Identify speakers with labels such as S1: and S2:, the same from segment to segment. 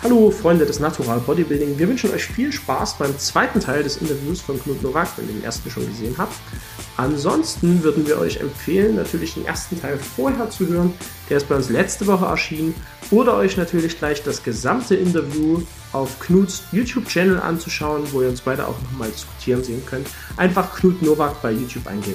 S1: Hallo Freunde des Natural Bodybuilding, wir wünschen euch viel Spaß beim zweiten Teil des Interviews von Knut Nowak, wenn ihr den ersten schon gesehen habt. Ansonsten würden wir euch empfehlen, natürlich den ersten Teil vorher zu hören, der ist bei uns letzte Woche erschienen, oder euch natürlich gleich das gesamte Interview auf Knuts YouTube-Channel anzuschauen, wo ihr uns beide auch nochmal diskutieren sehen könnt. Einfach Knut Nowak bei YouTube eingeben.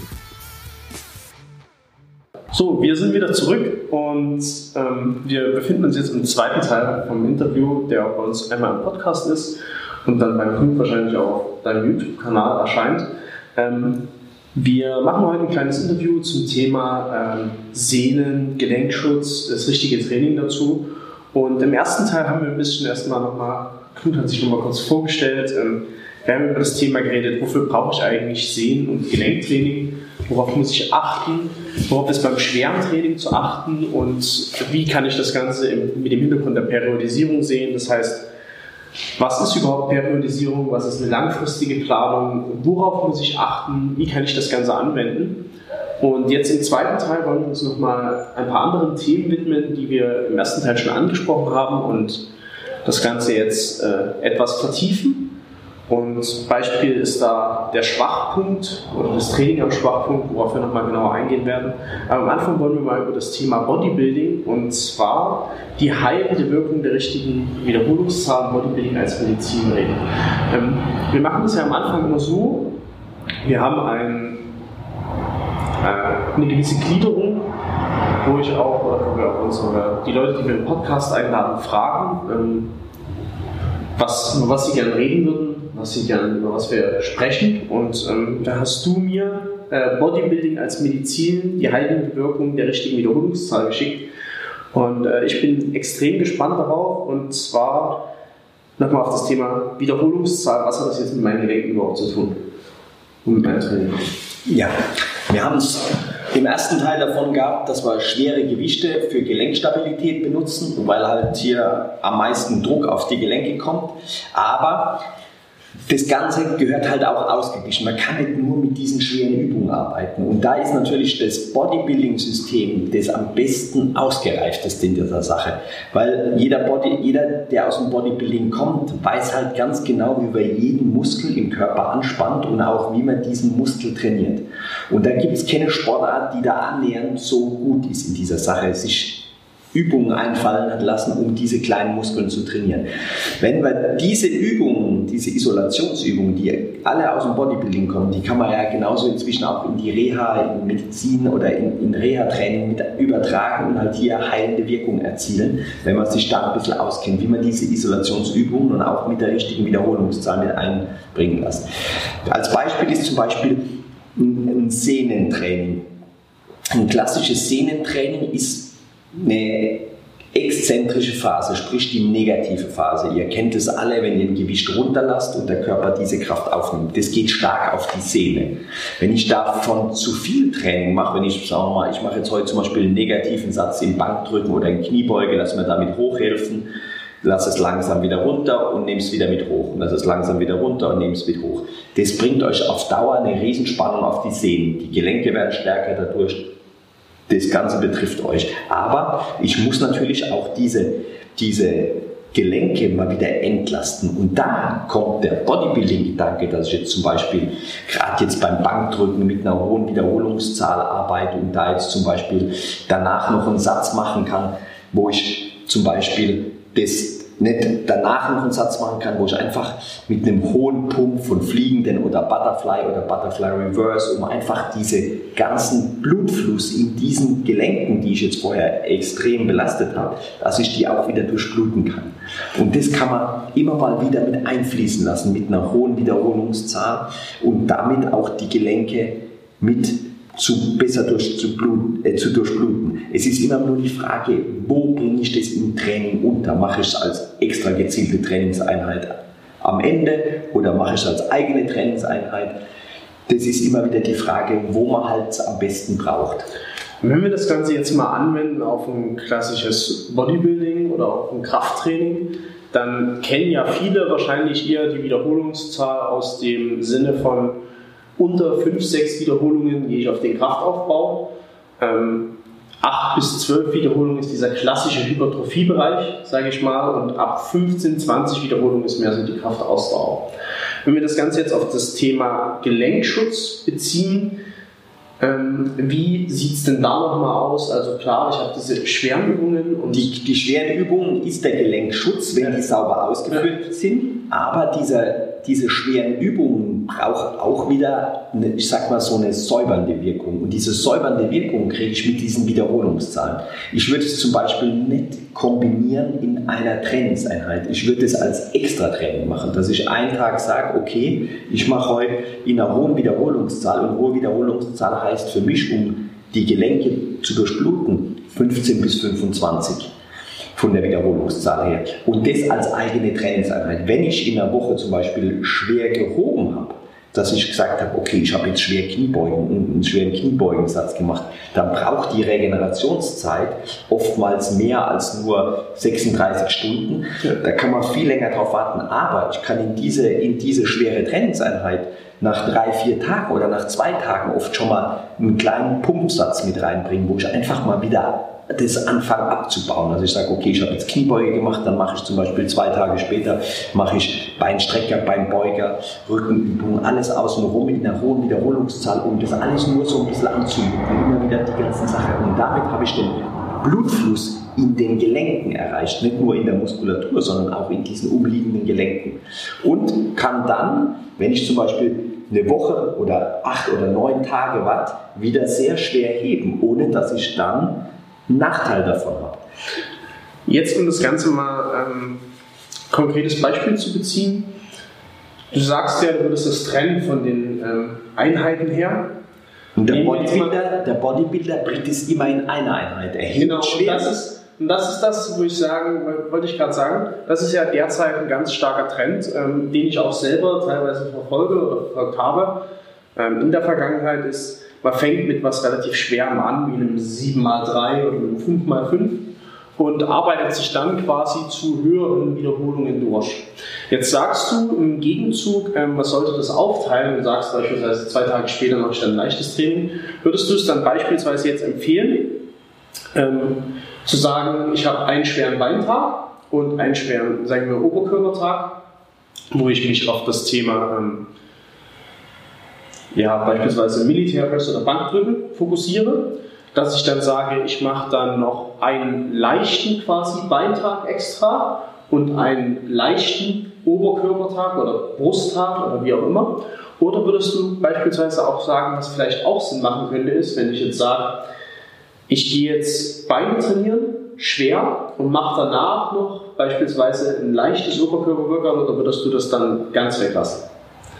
S2: So, wir sind wieder zurück und wir befinden uns jetzt im zweiten Teil vom Interview, der bei uns einmal im Podcast ist und dann beim Knut wahrscheinlich auch auf deinem YouTube-Kanal erscheint. Wir machen heute ein kleines Interview zum Thema Sehnen, Gelenkschutz, das richtige Training dazu. Und im ersten Teil haben wir ein bisschen Knut hat sich nochmal kurz vorgestellt, wir haben über das Thema geredet, wofür brauche ich eigentlich Sehnen- und Gelenktraining, worauf muss ich achten, worauf ist beim schweren Training zu achten und wie kann ich das Ganze mit dem Hintergrund der Periodisierung sehen. Das heißt, was ist überhaupt Periodisierung, was ist eine langfristige Planung, worauf muss ich achten, wie kann ich das Ganze anwenden. Und jetzt im zweiten Teil wollen wir uns nochmal ein paar anderen Themen widmen, die wir im ersten Teil schon angesprochen haben und das Ganze jetzt etwas vertiefen. Und Beispiel ist da der Schwachpunkt oder das Training am Schwachpunkt, worauf wir nochmal genauer eingehen werden. Aber am Anfang wollen wir mal über das Thema Bodybuilding und zwar die heilende Wirkung der richtigen Wiederholungszahl Bodybuilding als Medizin reden. Wir machen das ja am Anfang immer so, wir haben eine gewisse Gliederung, wo wir auch die Leute, die wir im Podcast einladen, fragen, über was sie gerne reden würden, über was wir sprechen. Und da hast du mir Bodybuilding als Medizin, die heilende Wirkung der richtigen Wiederholungszahl geschickt. Und ich bin extrem gespannt darauf. Und zwar nochmal auf das Thema Wiederholungszahl. Was hat das jetzt mit meinen Gelenken überhaupt zu tun? Und mit meinem Training?
S3: Ja, wir haben es im ersten Teil davon gehabt, dass wir schwere Gewichte für Gelenkstabilität benutzen, weil halt hier am meisten Druck auf die Gelenke kommt. Aber das Ganze gehört halt auch ausgeglichen. Man kann nicht nur mit diesen schweren Übungen arbeiten. Und da ist natürlich das Bodybuilding-System das am besten ausgereifteste in dieser Sache. Weil jeder, der aus dem Bodybuilding kommt, weiß halt ganz genau, wie man jeden Muskel im Körper anspannt und auch wie man diesen Muskel trainiert. Und da gibt es keine Sportart, die da annähernd so gut ist in dieser Sache. Sich Übungen einfallen hat lassen, um diese kleinen Muskeln zu trainieren. Wenn wir diese Übungen, diese Isolationsübungen, die alle aus dem Bodybuilding kommen, die kann man ja genauso inzwischen auch in die Reha, in Medizin oder in Reha-Training mit übertragen und halt hier heilende Wirkung erzielen, wenn man sich da ein bisschen auskennt, wie man diese Isolationsübungen und auch mit der richtigen Wiederholungszahl mit einbringen lässt. Als Beispiel ist zum Beispiel ein Sehnentraining. Ein klassisches Sehnentraining ist eine exzentrische Phase, sprich die negative Phase. Ihr kennt es alle, wenn ihr ein Gewicht runterlasst und der Körper diese Kraft aufnimmt. Das geht stark auf die Sehne. Wenn ich davon zu viel Training mache, wenn ich sage mal, ich mache jetzt heute zum Beispiel einen negativen Satz im Bankdrücken oder in Kniebeuge, lass mir damit hochhelfen, lass es langsam wieder runter und nehme es wieder mit hoch. Und lass es langsam wieder runter und nehme es mit hoch. Das bringt euch auf Dauer eine Riesenspannung auf die Sehnen. Die Gelenke werden stärker dadurch. Das Ganze betrifft euch. Aber ich muss natürlich auch diese Gelenke mal wieder entlasten. Und da kommt der Bodybuilding-Gedanke, dass ich jetzt zum Beispiel gerade jetzt beim Bankdrücken mit einer hohen Wiederholungszahl arbeite und da jetzt zum Beispiel danach noch einen Satz machen kann, wo ich zum Beispiel das nicht danach noch einen Satz machen kann, wo ich einfach mit einem hohen Pump von Fliegenden oder Butterfly Reverse, um einfach diese ganzen Blutfluss in diesen Gelenken, die ich jetzt vorher extrem belastet habe, dass ich die auch wieder durchbluten kann. Und das kann man immer mal wieder mit einfließen lassen, mit einer hohen Wiederholungszahl und damit auch die Gelenke besser zu durchbluten. Es ist immer nur die Frage, wo bringe ich das im Training unter? Mache ich es als extra gezielte Trainingseinheit am Ende oder mache ich es als eigene Trainingseinheit? Das ist immer wieder die Frage, wo man halt am besten braucht.
S2: Wenn wir das Ganze jetzt mal anwenden auf ein klassisches Bodybuilding oder auf ein Krafttraining, dann kennen ja viele wahrscheinlich eher die Wiederholungszahl aus dem Sinne von unter 5, 6 Wiederholungen gehe ich auf den Kraftaufbau. 8 bis 12 Wiederholungen ist dieser klassische Hypertrophiebereich, sage ich mal, und ab 15, 20 Wiederholungen ist mehr so die Kraftausdauer. Wenn wir das Ganze jetzt auf das Thema Gelenkschutz beziehen, wie sieht es denn da nochmal aus? Also klar, ich habe diese schweren Übungen. Und
S3: die schweren Übungen ist der Gelenkschutz, wenn die sauber ausgeführt sind, aber diese schweren Übungen brauchen auch wieder, ich sag mal, so eine säubernde Wirkung. Und diese säubernde Wirkung kriege ich mit diesen Wiederholungszahlen. Ich würde es zum Beispiel nicht kombinieren in einer Trainingseinheit. Ich würde es als Extra-Training machen, dass ich einen Tag sage, okay, ich mache heute in einer hohen Wiederholungszahl. Und hohe Wiederholungszahl heißt für mich, um die Gelenke zu durchbluten, 15 bis 25. Von der Wiederholungszahl her. Und das als eigene Trainingseinheit. Wenn ich in einer Woche zum Beispiel schwer gehoben habe, dass ich gesagt habe, okay, ich habe jetzt schwer Kniebeugen und einen schweren Kniebeugensatz gemacht, dann braucht die Regenerationszeit oftmals mehr als nur 36 Stunden. Da kann man viel länger drauf warten, aber ich kann in diese schwere Trainingseinheit nach 3-4 Tagen oder nach 2 Tagen oft schon mal einen kleinen Pumpsatz mit reinbringen, wo ich einfach mal wieder das anfangen abzubauen. Also ich sage, okay, ich habe jetzt Kniebeuge gemacht, dann mache ich zum Beispiel 2 Tage später mache ich Beinstrecker, Beinbeuger, Rückenübungen, alles außenrum in einer hohen Wiederholungszahl, um das alles nur so ein bisschen anzuüben, immer wieder die ganzen Sachen. Und damit habe ich den Blutfluss in den Gelenken erreicht, nicht nur in der Muskulatur, sondern auch in diesen umliegenden Gelenken. Und kann dann, wenn ich zum Beispiel eine Woche oder 8 oder 9 Tage warte, wieder sehr schwer heben, ohne dass ich dann einen Nachteil davon habe.
S2: Jetzt, um das Ganze mal konkretes Beispiel zu beziehen. Du sagst ja, du würdest das trennen von den Einheiten her.
S3: Und der Bodybuilder bringt es immer in einer Einheit.
S2: Genau, und das ist das, wo ich wollte ich gerade sagen, das ist ja derzeit ein ganz starker Trend, den ich auch selber teilweise verfolge oder verfolgt habe. In der Vergangenheit ist, man fängt mit was relativ Schwerem an, wie einem 7x3 oder einem 5x5 und arbeitet sich dann quasi zu höheren Wiederholungen durch. Jetzt sagst du im Gegenzug, man sollte das aufteilen und sagst beispielsweise 2 Tage später mache ich dann ein leichtes Training. Würdest du es dann beispielsweise jetzt empfehlen, zu sagen, ich habe einen schweren Beintag und einen schweren, sagen wir, Oberkörpertag, wo ich mich auf das Thema beispielsweise Militärpress oder Bankdrücken fokussiere, dass ich dann sage, ich mache dann noch einen leichten quasi Beintag extra und einen leichten Oberkörpertag oder Brusttag oder wie auch immer. Oder würdest du beispielsweise auch sagen, was vielleicht auch Sinn machen könnte, ist, wenn ich jetzt sage, ich gehe jetzt Beine trainieren, schwer, und mache danach noch beispielsweise ein leichtes Oberkörper-Workout, oder würdest du das dann ganz weglassen?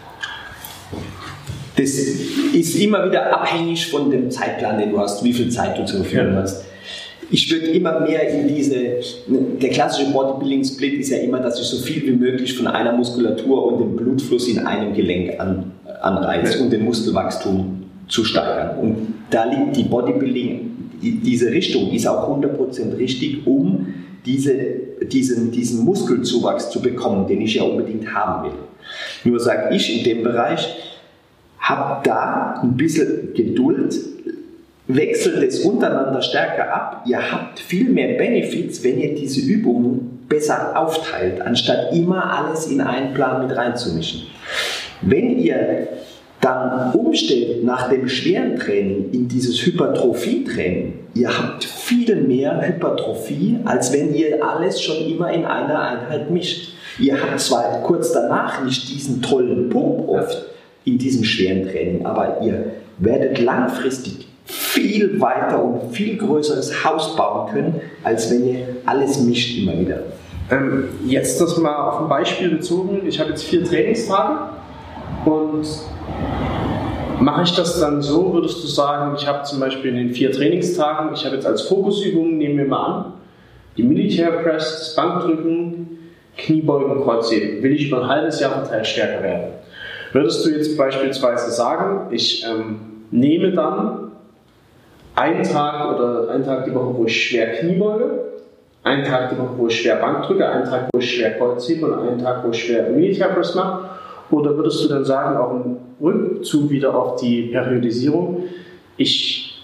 S3: Das ist immer wieder abhängig von dem Zeitplan, den du hast, wie viel Zeit du zur Verfügung hast. Ich würde immer mehr der klassische Bodybuilding-Split ist ja immer, dass ich so viel wie möglich von einer Muskulatur und dem Blutfluss in einem Gelenk anreize, um den Muskelwachstum zu steigern. Und da liegt die Bodybuilding, diese Richtung ist auch 100% richtig, um diesen Muskelzuwachs zu bekommen, den ich ja unbedingt haben will. Nur sage ich in dem Bereich, habt da ein bisschen Geduld, wechselt es untereinander stärker ab. Ihr habt viel mehr Benefits, wenn ihr diese Übungen besser aufteilt, anstatt immer alles in einen Plan mit reinzumischen. Wenn ihr dann umstellt nach dem schweren Training in dieses Hypertrophie-Training, ihr habt viel mehr Hypertrophie, als wenn ihr alles schon immer in einer Einheit mischt. Ihr habt zwar kurz danach nicht diesen tollen Pump oft in diesem schweren Training, aber ihr werdet langfristig viel weiter und viel größeres Haus bauen können, als wenn ihr alles mischt immer wieder.
S2: Jetzt das mal auf ein Beispiel bezogen. Ich habe jetzt 4 Trainingstage und mache ich das dann so, würdest du sagen, ich habe zum Beispiel in den 4 Trainingstagen, ich habe jetzt als Fokusübungen, nehmen wir mal an, die Militärpress, das Bankdrücken, Kniebeugen, Kreuzheben. Will ich über ein halbes Jahr verteilt stärker werden? Würdest du jetzt beispielsweise sagen, ich nehme dann einen Tag die Woche, wo ich schwer Kniebeuge, einen Tag die Woche, wo ich schwer Bankdrücke, einen Tag, wo ich schwer Kreuzhebe und einen Tag, wo ich schwer Militärpress mache? Oder würdest du dann sagen, auch im Rückzug wieder auf die Periodisierung, ich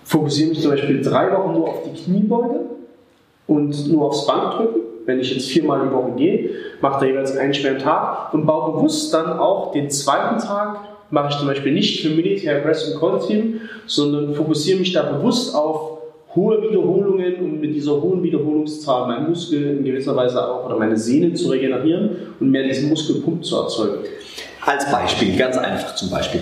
S2: fokussiere mich zum Beispiel 3 Wochen nur auf die Kniebeuge und nur aufs Bankdrücken. Wenn ich jetzt 4-mal die Woche gehe, mache da jeweils einen schweren Tag und baue bewusst dann auch den zweiten Tag, mache ich zum Beispiel nicht für Military Press und Core Team, sondern fokussiere mich da bewusst auf hohe Wiederholungen und mit dieser hohen Wiederholungszahl meinen Muskel in gewisser Weise auch oder meine Sehnen zu regenerieren und mehr diesen Muskelpump zu erzeugen.
S3: Als Beispiel, ganz einfach zum Beispiel.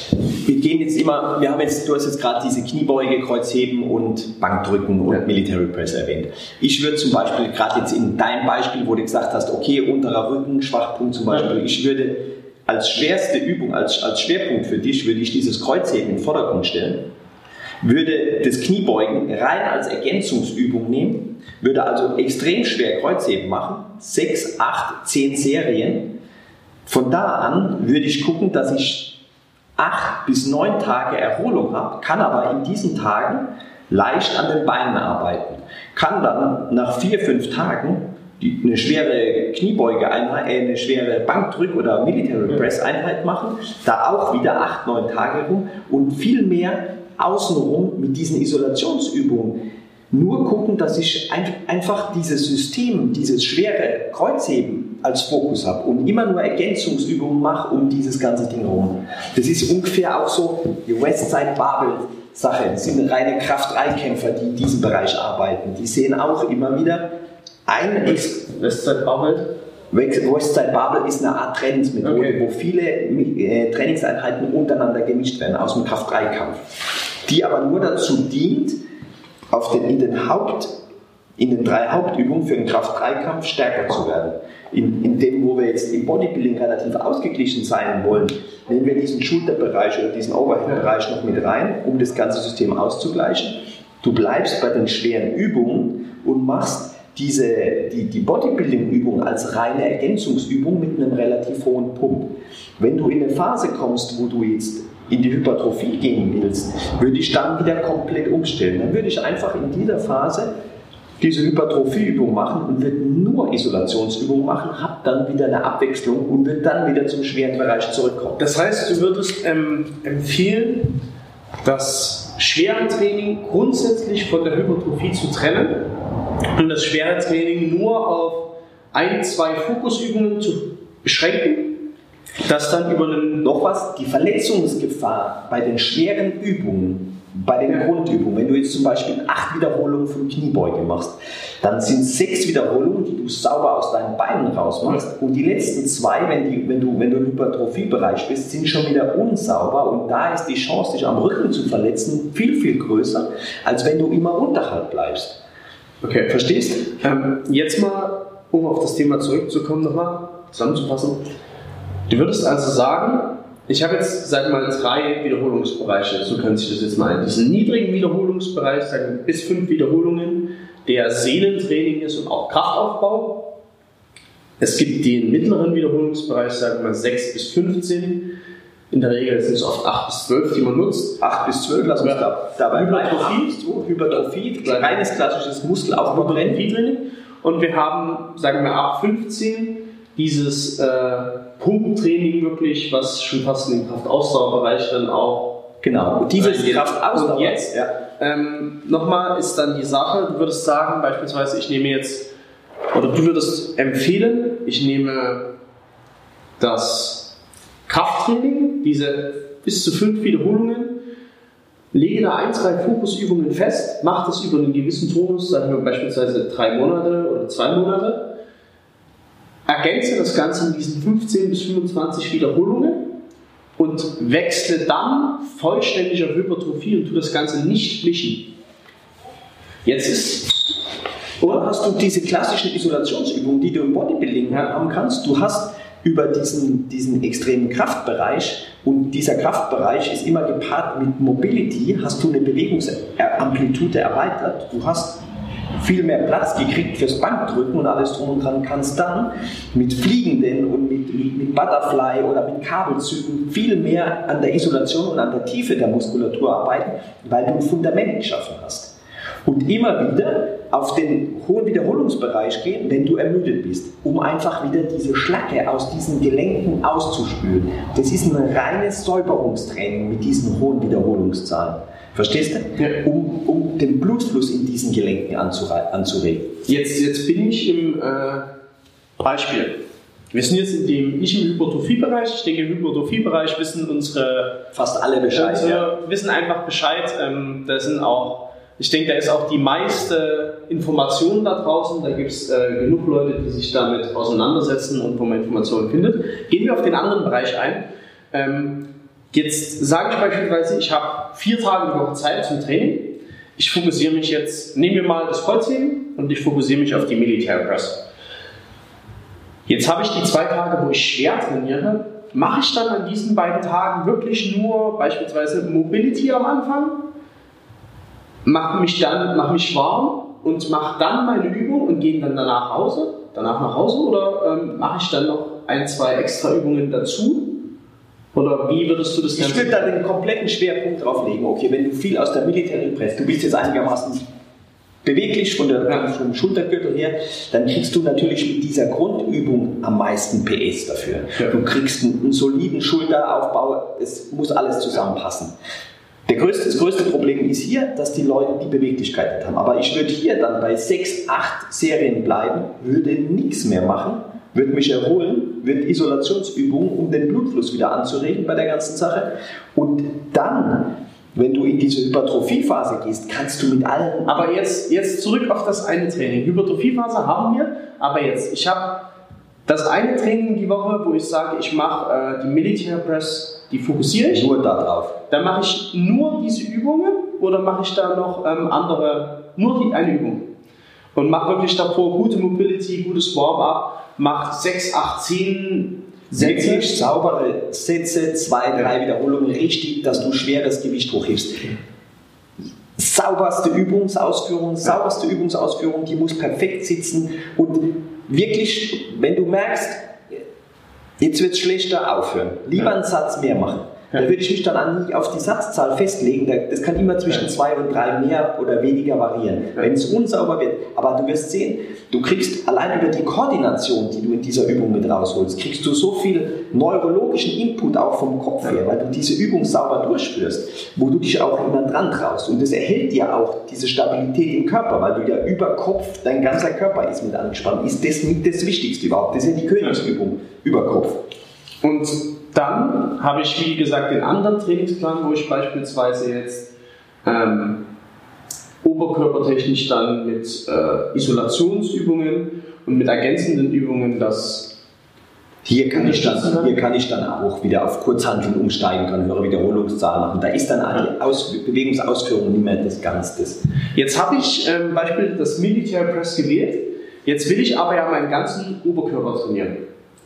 S3: Du hast jetzt gerade diese Kniebeuge, Kreuzheben und Bankdrücken und Military Press erwähnt. Ich würde zum Beispiel, gerade jetzt in deinem Beispiel, wo du gesagt hast, okay, unterer Rücken, Schwachpunkt zum Beispiel, ich würde als schwerste Übung, als Schwerpunkt für dich, würde ich dieses Kreuzheben in den Vordergrund stellen, würde das Kniebeugen rein als Ergänzungsübung nehmen, würde also extrem schwer Kreuzheben machen, 6, 8, 10 Serien. Von da an würde ich gucken, dass ich 8 bis 9 Tage Erholung habe, kann aber in diesen Tagen leicht an den Beinen arbeiten. Kann dann nach 4, 5 Tagen eine schwere Kniebeuge-Einheit, eine schwere Bankdrück- oder Military Press-Einheit machen, da auch wieder 8, 9 Tage rum und viel mehr außenrum mit diesen Isolationsübungen. Nur gucken, dass ich einfach dieses System, dieses schwere Kreuzheben als Fokus habe und immer nur Ergänzungsübungen mache um dieses ganze Ding herum. Das ist ungefähr auch so die Westside Barbell Sache. Das sind reine Kraft-3-Kämpfer, die in diesem Bereich arbeiten. Die sehen auch immer wieder
S2: Westside Barbell?
S3: Westside Barbell ist eine Art Trainingsmethode,
S2: okay,
S3: wo viele Trainingseinheiten untereinander gemischt werden aus dem Kraft-3-Kampf, die aber nur dazu dient, in den 3 Hauptübungen für den Kraft-3-Kampf stärker zu werden. In dem, wo wir jetzt im Bodybuilding relativ ausgeglichen sein wollen, nehmen wir diesen Schulterbereich oder diesen Overhead-Bereich noch mit rein, um das ganze System auszugleichen. Du bleibst bei den schweren Übungen und machst die Bodybuilding-Übung als reine Ergänzungsübung mit einem relativ hohen Pump. Wenn du in eine Phase kommst, wo du jetzt in die Hypertrophie gehen willst, würde ich dann wieder komplett umstellen. Dann würde ich einfach in dieser Phase diese Hypertrophieübung machen und würde nur Isolationsübungen machen, habe dann wieder eine Abwechslung und würde dann wieder zum schweren Bereich zurückkommen.
S2: Das heißt, du würdest empfehlen, das schwere Training grundsätzlich von der Hypertrophie zu trennen und das schwere Training nur auf 1, 2 Fokusübungen zu beschränken, das dann über
S3: die Verletzungsgefahr bei den schweren Übungen, bei den Grundübungen, wenn du jetzt zum Beispiel 8 Wiederholungen von Kniebeuge machst, dann sind 6 Wiederholungen, die du sauber aus deinen Beinen rausmachst, und die letzten 2, wenn du im Hypertrophiebereich bist, sind schon wieder unsauber, und da ist die Chance, dich am Rücken zu verletzen, viel, viel größer, als wenn du immer unterhalb bleibst.
S2: Okay, verstehst? Jetzt mal, um auf das Thema zurückzukommen, nochmal zusammenzufassen. Du würdest also sagen, ich habe jetzt, sag mal, 3 Wiederholungsbereiche, so können sich das jetzt mal ein. Diesen niedrigen Wiederholungsbereich, sagen wir bis 5 Wiederholungen, der Sehnentraining ist und auch Kraftaufbau. Es gibt den mittleren Wiederholungsbereich, sagen wir mal 6 bis 15. In der Regel sind es oft 8 bis 12, die man nutzt.
S3: 8 bis 12, lass uns dabei
S2: Hypertrophie,
S3: reines klassisches Muskelaufbautraining.
S2: Und wir haben, sagen wir, ab 15 dieses Pumptraining wirklich, was schon fast in den Kraftausdauerbereich dann auch.
S3: Genau, und dieses Kraftausdauer.
S2: Und jetzt, nochmal ist dann die Sache, du würdest sagen, beispielsweise, du würdest empfehlen, ich nehme das Krafttraining, diese bis zu 5 Wiederholungen, lege da 1, 2 Fokusübungen fest, mache das über einen gewissen Tonus, sagen wir beispielsweise 3 Monate oder 2 Monate, ergänze das Ganze in diesen 15 bis 25 Wiederholungen und wechsle dann vollständig auf Hypertrophie und tu das Ganze nicht mischen.
S3: Oder hast du diese klassischen Isolationsübungen, die du im Bodybuilding haben kannst? Du hast über diesen extremen Kraftbereich, und dieser Kraftbereich ist immer gepaart mit Mobility, hast du eine Bewegungsamplitude erweitert, du hast viel mehr Platz gekriegt fürs Bankdrücken und alles drum und dran, kannst dann mit Fliegenden und mit Butterfly oder mit Kabelzügen viel mehr an der Isolation und an der Tiefe der Muskulatur arbeiten, weil du ein Fundament geschaffen hast. Und immer wieder auf den hohen Wiederholungsbereich gehen, wenn du ermüdet bist, um einfach wieder diese Schlacke aus diesen Gelenken auszuspülen. Das ist ein reines Säuberungstraining mit diesen hohen Wiederholungszahlen. Verstehst du?
S2: Ja.
S3: Um den Blutfluss in diesen Gelenken anzuregen.
S2: Jetzt bin ich im Beispiel. Wir sind jetzt im Hypertrophie-Bereich. Ich denke, im Hypertrophie-Bereich wissen
S3: fast alle Bescheid.
S2: Wissen einfach Bescheid. Da sind auch, ich denke, da ist auch die meiste Information da draußen. Da gibt es genug Leute, die sich damit auseinandersetzen und wo man Informationen findet. Gehen wir auf den anderen Bereich ein. Jetzt sage ich beispielsweise, ich habe 4 Tage die Woche Zeit zum Training. Ich fokussiere mich jetzt, nehmen wir mal das Kreuzheben und ich fokussiere mich auf die Military Press. Jetzt habe ich die 2 Tage, wo ich schwer trainiere. Mache ich dann an diesen beiden Tagen wirklich nur beispielsweise Mobility am Anfang? Mache mich warm und mache dann meine Übung und gehe dann danach nach Hause? Oder mache ich dann noch 1, 2 extra Übungen dazu? Oder wie würdest du das Ganze?
S3: Ich würde da den kompletten Schwerpunkt drauf legen. Okay, wenn du viel aus der Military Press, du bist jetzt einigermaßen beweglich vom Schultergürtel her, dann kriegst du natürlich mit dieser Grundübung am meisten PS dafür. Ja. Du kriegst einen soliden Schulteraufbau, es muss alles zusammenpassen. Das größte Problem ist hier, dass die Leute die Beweglichkeit nicht haben. Aber ich würde hier dann bei 6, 8 Serien bleiben, würde nichts mehr machen, würde mich erholen, würde Isolationsübungen, um den Blutfluss wieder anzuregen bei der ganzen Sache. Und dann, wenn du in diese Hypertrophiephase gehst, kannst du mit allen...
S2: Aber jetzt zurück auf das eine Training. Hypertrophiephase haben wir, aber jetzt, ich habe das eine Training die Woche, wo ich sage, ich mache die Military Press, die fokussiere ich.
S3: Nur da drauf.
S2: Dann mache ich nur diese Übungen oder mache ich da noch nur die eine Übung? Und mache wirklich davor gute Mobility, gutes Warm-up, mache 6, 8, 10 Sätze.
S3: Wirklich saubere Sätze, 2, 3 Wiederholungen, richtig, dass du schweres Gewicht hochhebst. Sauberste Übungsausführung, die muss perfekt sitzen und wirklich, wenn du merkst, jetzt wird es schlechter, aufhören. Lieber einen Satz mehr machen. Da würde ich mich dann nicht auf die Satzzahl festlegen. Das kann immer zwischen 2 und 3 mehr oder weniger variieren, wenn es unsauber wird. Aber du wirst sehen, du kriegst allein über die Koordination, die du in dieser Übung mit rausholst, kriegst du so viel neurologischen Input auch vom Kopf her, weil du diese Übung sauber durchführst, wo du dich auch immer dran traust. Und das erhält dir auch diese Stabilität im Körper, weil du ja über Kopf, dein ganzer Körper ist mit angespannt. Ist das nicht das Wichtigste überhaupt? Das ist ja die Königsübung über Kopf.
S2: Und dann habe ich, wie gesagt, den anderen Trainingsplan, wo ich beispielsweise jetzt oberkörpertechnisch dann mit Isolationsübungen und mit ergänzenden Übungen
S3: Hier kann ich dann auch wieder auf Kurzhanteln umsteigen, kann höhere Wiederholungszahl machen. Da ist dann die Bewegungsausführung nicht mehr das Ganze.
S2: Jetzt habe ich Beispiel das Military Press gewählt. Jetzt will ich aber ja meinen ganzen Oberkörper trainieren.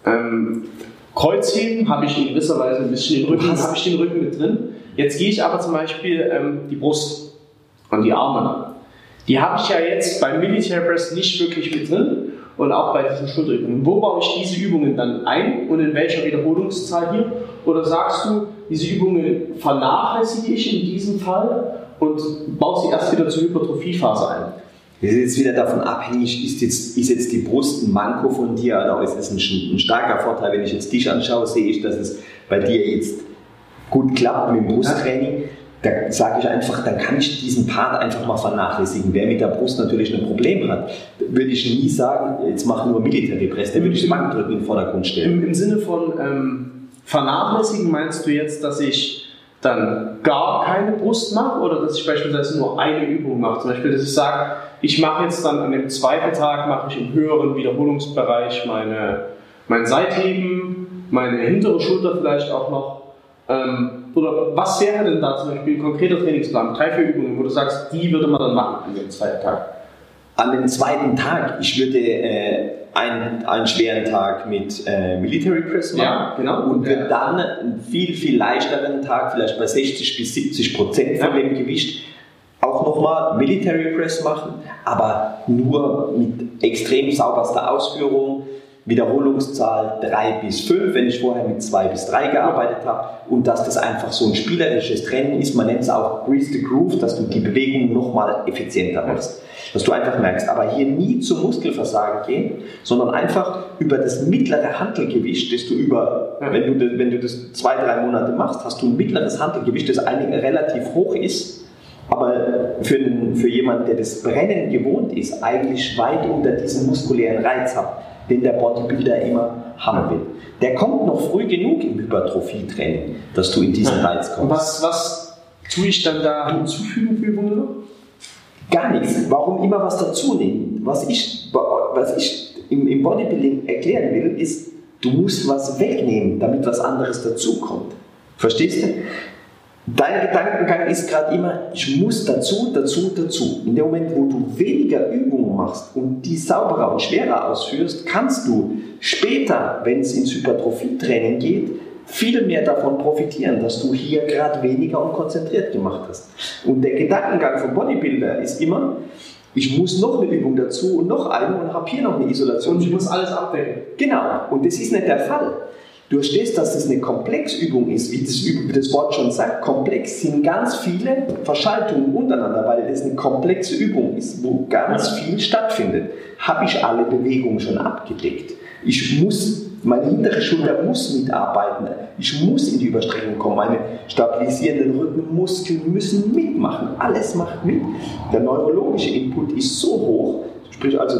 S2: Kreuzheben habe ich in gewisser Weise ein bisschen den Rücken mit drin. Jetzt gehe ich aber zum Beispiel die Brust und die Arme. Die habe ich ja jetzt beim Military Press nicht wirklich mit drin und auch bei diesen Schulterübungen. Wo baue ich diese Übungen dann ein und in welcher Wiederholungszahl hier? Oder sagst du, diese Übungen vernachlässige ich in diesem Fall und baue sie erst wieder zur Hypertrophiephase ein?
S3: Das ist jetzt wieder davon abhängig, ist jetzt die Brust ein Manko von dir oder ist es ein starker Vorteil. Wenn ich jetzt dich anschaue, sehe ich, dass es bei dir jetzt gut klappt mit dem Brusttraining. Da sage ich einfach, dann kann ich diesen Part einfach mal vernachlässigen. Wer mit der Brust natürlich ein Problem hat, würde ich nie sagen, jetzt mach nur Military Press, dann würde ich das Bankdrücken in den Vordergrund stellen.
S2: Im Sinne von vernachlässigen meinst du jetzt, dass ich dann gar keine Brust mache oder dass ich beispielsweise nur eine Übung mache? Zum Beispiel, dass ich sage, ich mache jetzt dann an dem zweiten Tag, mache ich im höheren Wiederholungsbereich mein Seitheben, meine hintere Schulter vielleicht auch noch. Oder was wäre denn da zum Beispiel ein konkreter Trainingsplan, 3, 4 Übungen, wo du sagst, die würde man dann machen an dem zweiten Tag?
S3: An dem zweiten Tag, ich würde einen schweren Tag mit Military Press machen,
S2: ja, genau.
S3: Und würde dann einen viel, viel leichteren Tag, vielleicht bei 60 bis 70% von dem Gewicht, auch nochmal Military Press machen, aber nur mit extrem sauberster Ausführung, Wiederholungszahl 3 bis 5, wenn ich vorher mit 2 bis 3 gearbeitet habe, und dass das einfach so ein spielerisches Training ist, man nennt es auch Grease the Groove, dass du die Bewegung nochmal effizienter machst. Dass du einfach merkst, aber hier nie zum Muskelversagen gehen, sondern einfach über das mittlere Hantelgewicht, das du wenn du das 2, 3 Monate machst, hast du ein mittleres Hantelgewicht, das relativ hoch ist, aber für jemanden, der das Brennen gewohnt ist, eigentlich weit unter diesen muskulären Reiz hat, den der Bodybuilder immer haben will. Der kommt noch früh genug im Hypertrophie-Training, dass du in diesen Reiz kommst.
S2: Was tue ich dann da hinzufügen für Übungen noch?
S3: Gar nichts. Warum immer was dazu nehmen? Was ich im Bodybuilding erklären will, ist, du musst was wegnehmen, damit was anderes dazukommt. Verstehst du? Dein Gedankengang ist gerade immer, ich muss dazu. In dem Moment, wo du weniger Übungen machst und die sauberer und schwerer ausführst, kannst du später, wenn es ins Hypertrophie-Training geht, viel mehr davon profitieren, dass du hier gerade weniger und konzentriert gemacht hast. Und der Gedankengang vom Bodybuilder ist immer, ich muss noch eine Übung dazu und noch eine und habe hier noch eine Isolation.
S2: Und ich muss alles abdecken.
S3: Genau, und das ist nicht der Fall. Du verstehst, dass das eine Komplexübung ist, wie das Wort schon sagt. Komplex sind ganz viele Verschaltungen untereinander, weil das eine komplexe Übung ist, wo ganz viel stattfindet. Habe ich alle Bewegungen schon abgedeckt? Meine hintere Schulter muss mitarbeiten. Ich muss in die Überstreckung kommen. Meine stabilisierenden Rückenmuskeln müssen mitmachen. Alles macht mit. Der neurologische Input ist so hoch, sprich also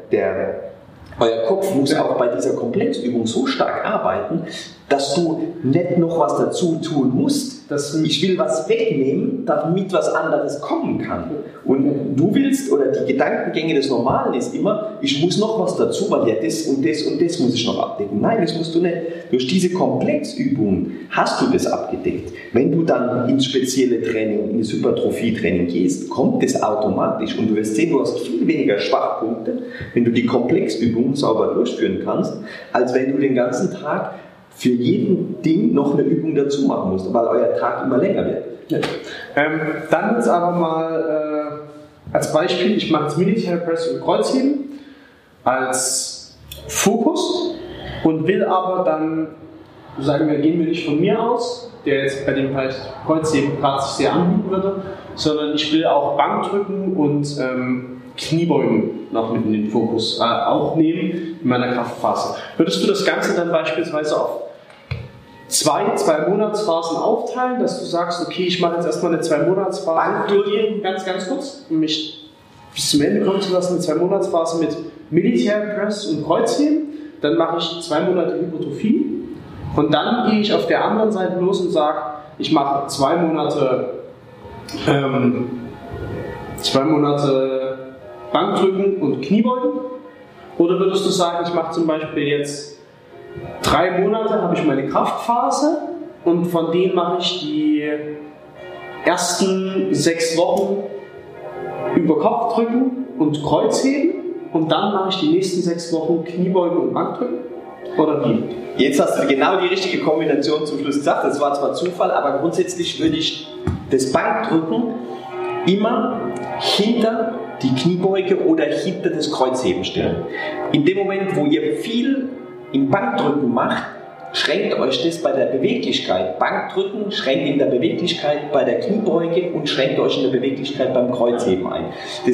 S3: euer Kopf muss auch bei dieser Komplexübung so stark arbeiten, dass du nicht noch was dazu tun musst. Ich will was wegnehmen, damit was anderes kommen kann. Und du willst, oder die Gedankengänge des Normalen ist immer, ich muss noch was dazu, weil ja das und das und das muss ich noch abdecken. Nein, das musst du nicht. Durch diese Komplexübungen hast du das abgedeckt. Wenn du dann ins spezielle Training, ins Hypertrophie-Training gehst, kommt das automatisch und du wirst sehen, du hast viel weniger Schwachpunkte, wenn du die Komplexübungen sauber durchführen kannst, als wenn du den ganzen Tag für jeden Ding noch eine Übung dazu machen musst, weil euer Tag immer länger wird.
S2: Ja. Dann jetzt aber mal als Beispiel, ich mache jetzt Military Press und Kreuzheben als Fokus und will aber dann, sagen wir, gehen wir nicht von mir aus, der jetzt bei dem vielleicht Kreuzheben gerade sich sehr anbieten würde, sondern ich will auch Bankdrücken und Kniebeugen noch mit in den Fokus auch nehmen in meiner Kraftphase. Würdest du das Ganze dann beispielsweise auf zwei Monatsphasen aufteilen, dass du sagst, okay, ich mache jetzt erstmal eine 2 Monatsphase, ganz kurz, um mich bis zum Ende kommen zu lassen, eine 2 Monatsphase mit Military Press und Kreuzheben, dann mache ich 2 Monate Hypertrophie und dann gehe ich auf der anderen Seite los und sage, ich mache 2 Monate Bankdrücken und Kniebeugen, oder würdest du sagen, ich mache zum Beispiel jetzt 3 Monate, habe ich meine Kraftphase und von denen mache ich die ersten 6 Wochen über Kopfdrücken und Kreuzheben und dann mache ich die nächsten 6 Wochen Kniebeugen und Bankdrücken? Oder wie?
S3: Jetzt hast du genau die richtige Kombination zum Schluss gesagt, das war zwar Zufall, aber grundsätzlich würde ich das Bankdrücken immer hinter die Kniebeuge oder hinter das Kreuzheben stellen. In dem Moment, wo ihr viel im Bankdrücken macht, schränkt euch das bei der Beweglichkeit. Bankdrücken schränkt in der Beweglichkeit bei der Kniebeuge und schränkt euch in der Beweglichkeit beim Kreuzheben ein. Das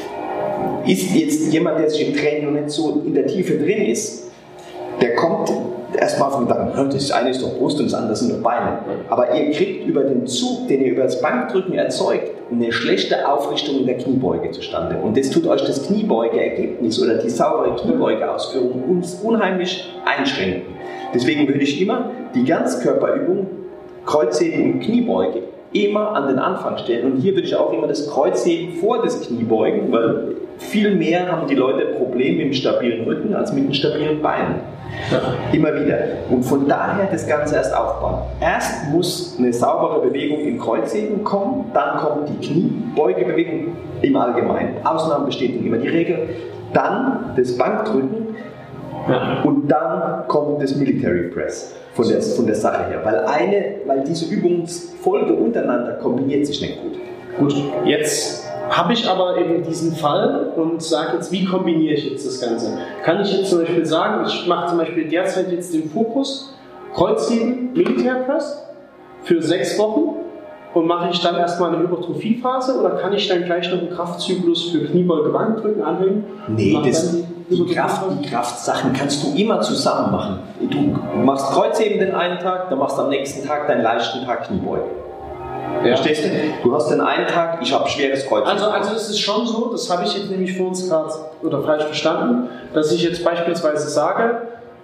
S3: ist jetzt jemand, der sich im Training noch nicht so in der Tiefe drin ist, der kommt erstmal auf den Gedanken, das eine ist doch Brust und das andere sind doch Beine. Aber ihr kriegt über den Zug, den ihr über das Bankdrücken erzeugt, eine schlechte Aufrichtung in der Kniebeuge zustande. Und das tut euch das Kniebeugeergebnis oder die saubere Kniebeugeausführung unheimlich einschränken. Deswegen würde ich immer die Ganzkörperübung, Kreuzheben und Kniebeuge, immer an den Anfang stellen. Und hier würde ich auch immer das Kreuzheben vor das Kniebeugen, weil viel mehr haben die Leute Probleme mit dem stabilen Rücken als mit den stabilen Beinen. Ja. Immer wieder. Und von daher das Ganze erst aufbauen. Erst muss eine saubere Bewegung im Kreuzheben kommen, dann kommt die Kniebeugebewegung im Allgemeinen. Ausnahmen bestätigen immer die Regel. Dann das Bankdrücken und dann kommt das Military Press von der Sache her. Weil diese Übungsfolge untereinander kombiniert sich nicht gut.
S2: Gut, jetzt habe ich aber eben diesen Fall und sage jetzt, wie kombiniere ich jetzt das Ganze? Kann ich jetzt zum Beispiel sagen, ich mache zum Beispiel derzeit jetzt den Fokus Kreuzheben, Military Press für 6 Wochen und mache ich dann erstmal eine Hypertrophiephase oder kann ich dann gleich noch einen Kraftzyklus für Kniebeuge, Bankdrücken anhängen?
S3: Nee, die Kraftsachen kannst du immer zusammen machen. Du machst Kreuzheben den einen Tag, dann machst du am nächsten Tag deinen leichten Tag Kniebeuge. Ja. Verstehst du? Du hast den einen Tag, ich habe schweres Kreuz.
S2: Also es ist schon so, das habe ich jetzt nämlich vor uns gerade oder falsch verstanden, dass ich jetzt beispielsweise sage,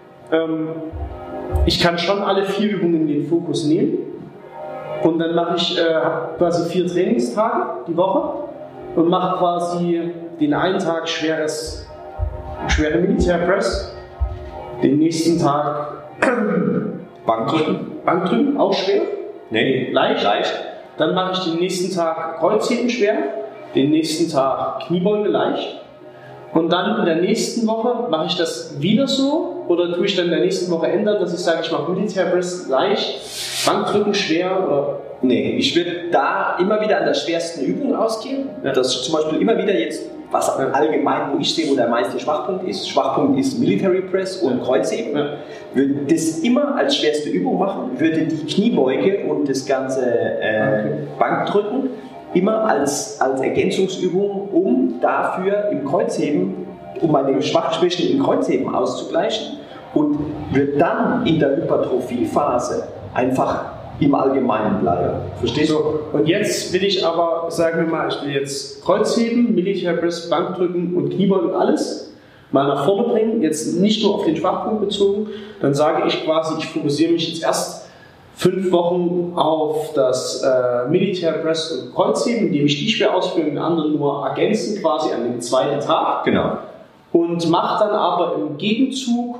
S2: ich kann schon alle 4 Übungen in den Fokus nehmen und dann mache ich quasi 4 Trainingstage die Woche und mache quasi den einen Tag schwere Militärpress, den nächsten Tag Bankdrücken, auch schwer.
S3: Nee,
S2: leicht. Dann mache ich den nächsten Tag Kreuzheben schwer, den nächsten Tag Kniebeuge leicht und dann in der nächsten Woche mache ich das wieder so oder tue ich dann in der nächsten Woche ändern, dass ich sage, ich mache Militärpress leicht, Bankdrücken schwer oder...
S3: Nee, ich würde da immer wieder an der schwersten Übung ausgehen, dass zum Beispiel immer wieder jetzt, was allgemein, wo ich sehe, wo der meiste Schwachpunkt ist Military Press und Kreuzheben, würde das immer als schwerste Übung machen, würde die Kniebeuge und das ganze Bankdrücken immer als Ergänzungsübung, um dafür im Kreuzheben, um meine Schwächen im Kreuzheben auszugleichen und würde dann in der Hypertrophiephase einfach im Allgemeinen bleiben. Verstehst du?
S2: Und jetzt will ich aber, sagen wir mal, ich will jetzt Kreuzheben, Militärpress, Bankdrücken und Kniebeugen alles mal nach vorne bringen, jetzt nicht nur auf den Schwachpunkt bezogen, dann sage ich quasi, ich fokussiere mich jetzt erst 5 Wochen auf das Militärpress und Kreuzheben, indem ich die schwer ausführe und den anderen nur ergänzen quasi an dem zweiten Tag.
S3: Genau.
S2: Und mache dann aber im Gegenzug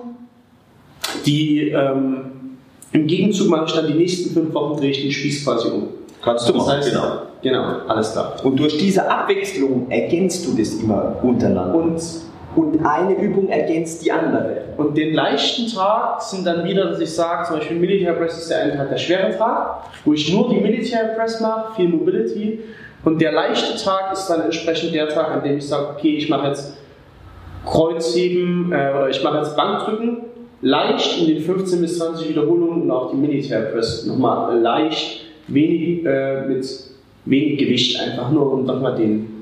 S2: mache ich dann die nächsten 5 Wochen, drehe ich den Spieß quasi um.
S3: Kannst du machen,
S2: genau, alles klar.
S3: Und durch diese Abwechslung ergänzt du das immer untereinander. Und eine Übung ergänzt die andere.
S2: Und den leichten Tag sind dann wieder, dass ich sage, zum Beispiel Military Press ist der eine Tag der schwere Tag, wo ich nur die Military Press mache, viel Mobility. Und der leichte Tag ist dann entsprechend der Tag, an dem ich sage, okay, ich mache jetzt Kreuzheben oder ich mache jetzt Bankdrücken, leicht in den 15 bis 20 Wiederholungen und auch die Military Press nochmal leicht, mit wenig Gewicht, einfach nur um nochmal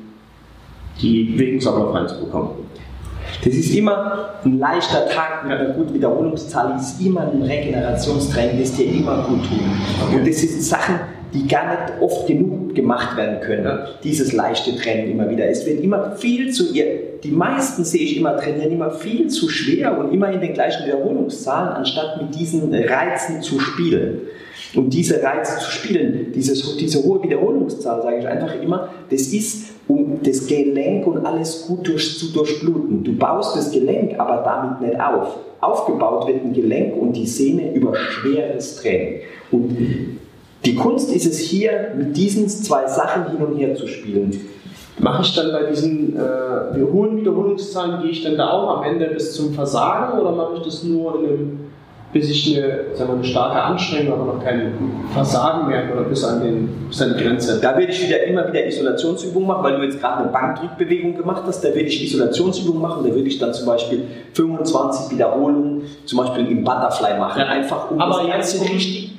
S2: die Bewegungsablauf reinzubekommen.
S3: Das ist immer ein leichter Tag mit einer guten Wiederholungszahl, ist immer ein Regenerationstraining, das dir immer gut tut. Okay. Und das sind Sachen, die gar nicht oft genug gemacht werden können, dieses leichte Training immer wieder. Es wird immer viel zu, die meisten sehe ich immer trainieren, immer viel zu schwer und immer in den gleichen Wiederholungszahlen, anstatt mit diesen Reizen zu spielen. Und diese Reize zu spielen, diese hohe Wiederholungszahl, sage ich einfach immer, das ist, um das Gelenk und alles gut zu durchbluten. Du baust das Gelenk aber damit nicht auf. Aufgebaut wird ein Gelenk und die Sehne über schweres Training. Und die Kunst ist es hier, mit diesen 2 Sachen hin und her zu spielen.
S2: Mache ich dann bei diesen hohen Wiederholungszahlen, gehe ich dann da auch am Ende bis zum Versagen oder mache ich das nur bis ich eine starke Anstrengung, aber noch kein Versagen merke oder bis an die Grenze?
S3: Da würde ich immer wieder Isolationsübungen machen, weil du jetzt gerade eine Bankdrückbewegung gemacht hast. Da würde ich Isolationsübungen machen. Da würde ich dann zum Beispiel 25 Wiederholungen zum Beispiel im Butterfly machen. Einfach um
S2: aber
S3: das Ganze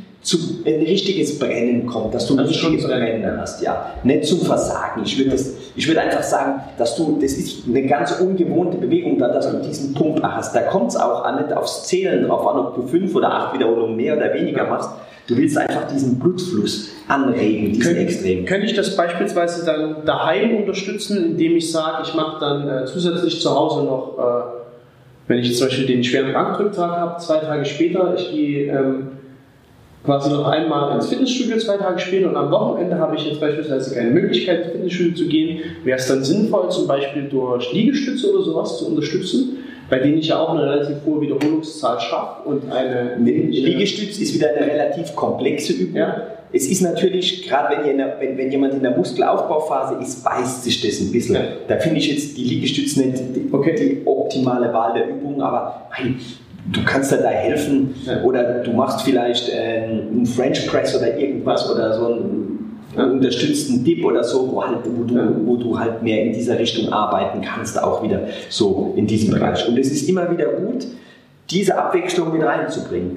S3: ein richtiges Brennen kommt, dass du ein richtiges Brennen hast, ja. Nicht zum Versagen. Ich würde einfach sagen, das ist eine ganz ungewohnte Bewegung, dass du diesen Pump hast. Da kommt es auch nicht aufs Zählen drauf an, ob du 5 oder 8 Wiederholungen mehr oder weniger machst. Du willst einfach diesen Blutfluss anregen, diesen Extrem.
S2: Könnte ich das beispielsweise dann daheim unterstützen, indem ich sage, ich mache dann zusätzlich zu Hause noch, wenn ich jetzt zum Beispiel den schweren Bankdrücktag habe, 2 Tage später, ich gehe quasi noch einmal ins Fitnessstudio 2 Tage später und am Wochenende habe ich jetzt beispielsweise keine Möglichkeit, ins Fitnessstudio zu gehen. Wäre es dann sinnvoll, zum Beispiel durch Liegestütze oder sowas zu unterstützen, bei denen ich ja auch eine relativ hohe Wiederholungszahl schaffe und eine...
S3: Liegestütz ist wieder eine relativ komplexe Übung. Ja. Es ist natürlich, gerade wenn jemand in der Muskelaufbauphase ist, beißt sich das ein bisschen. Ja. Da finde ich jetzt die Liegestütze nicht die optimale Wahl der Übung, aber du kannst da helfen oder du machst vielleicht einen French Press oder irgendwas oder so einen unterstützten Dip oder so, wo du halt mehr in dieser Richtung arbeiten kannst, auch wieder so in diesem Bereich. Und es ist immer wieder gut, diese Abwechslung mit reinzubringen.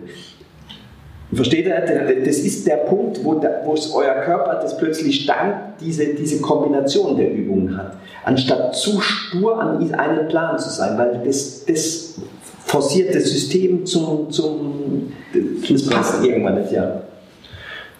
S3: Versteht ihr? Das ist der Punkt, wo euer Körper das plötzlich dank diese Kombination der Übungen hat, anstatt zu stur an einem Plan zu sein, weil das forciert das System das passt irgendwann nicht, ja.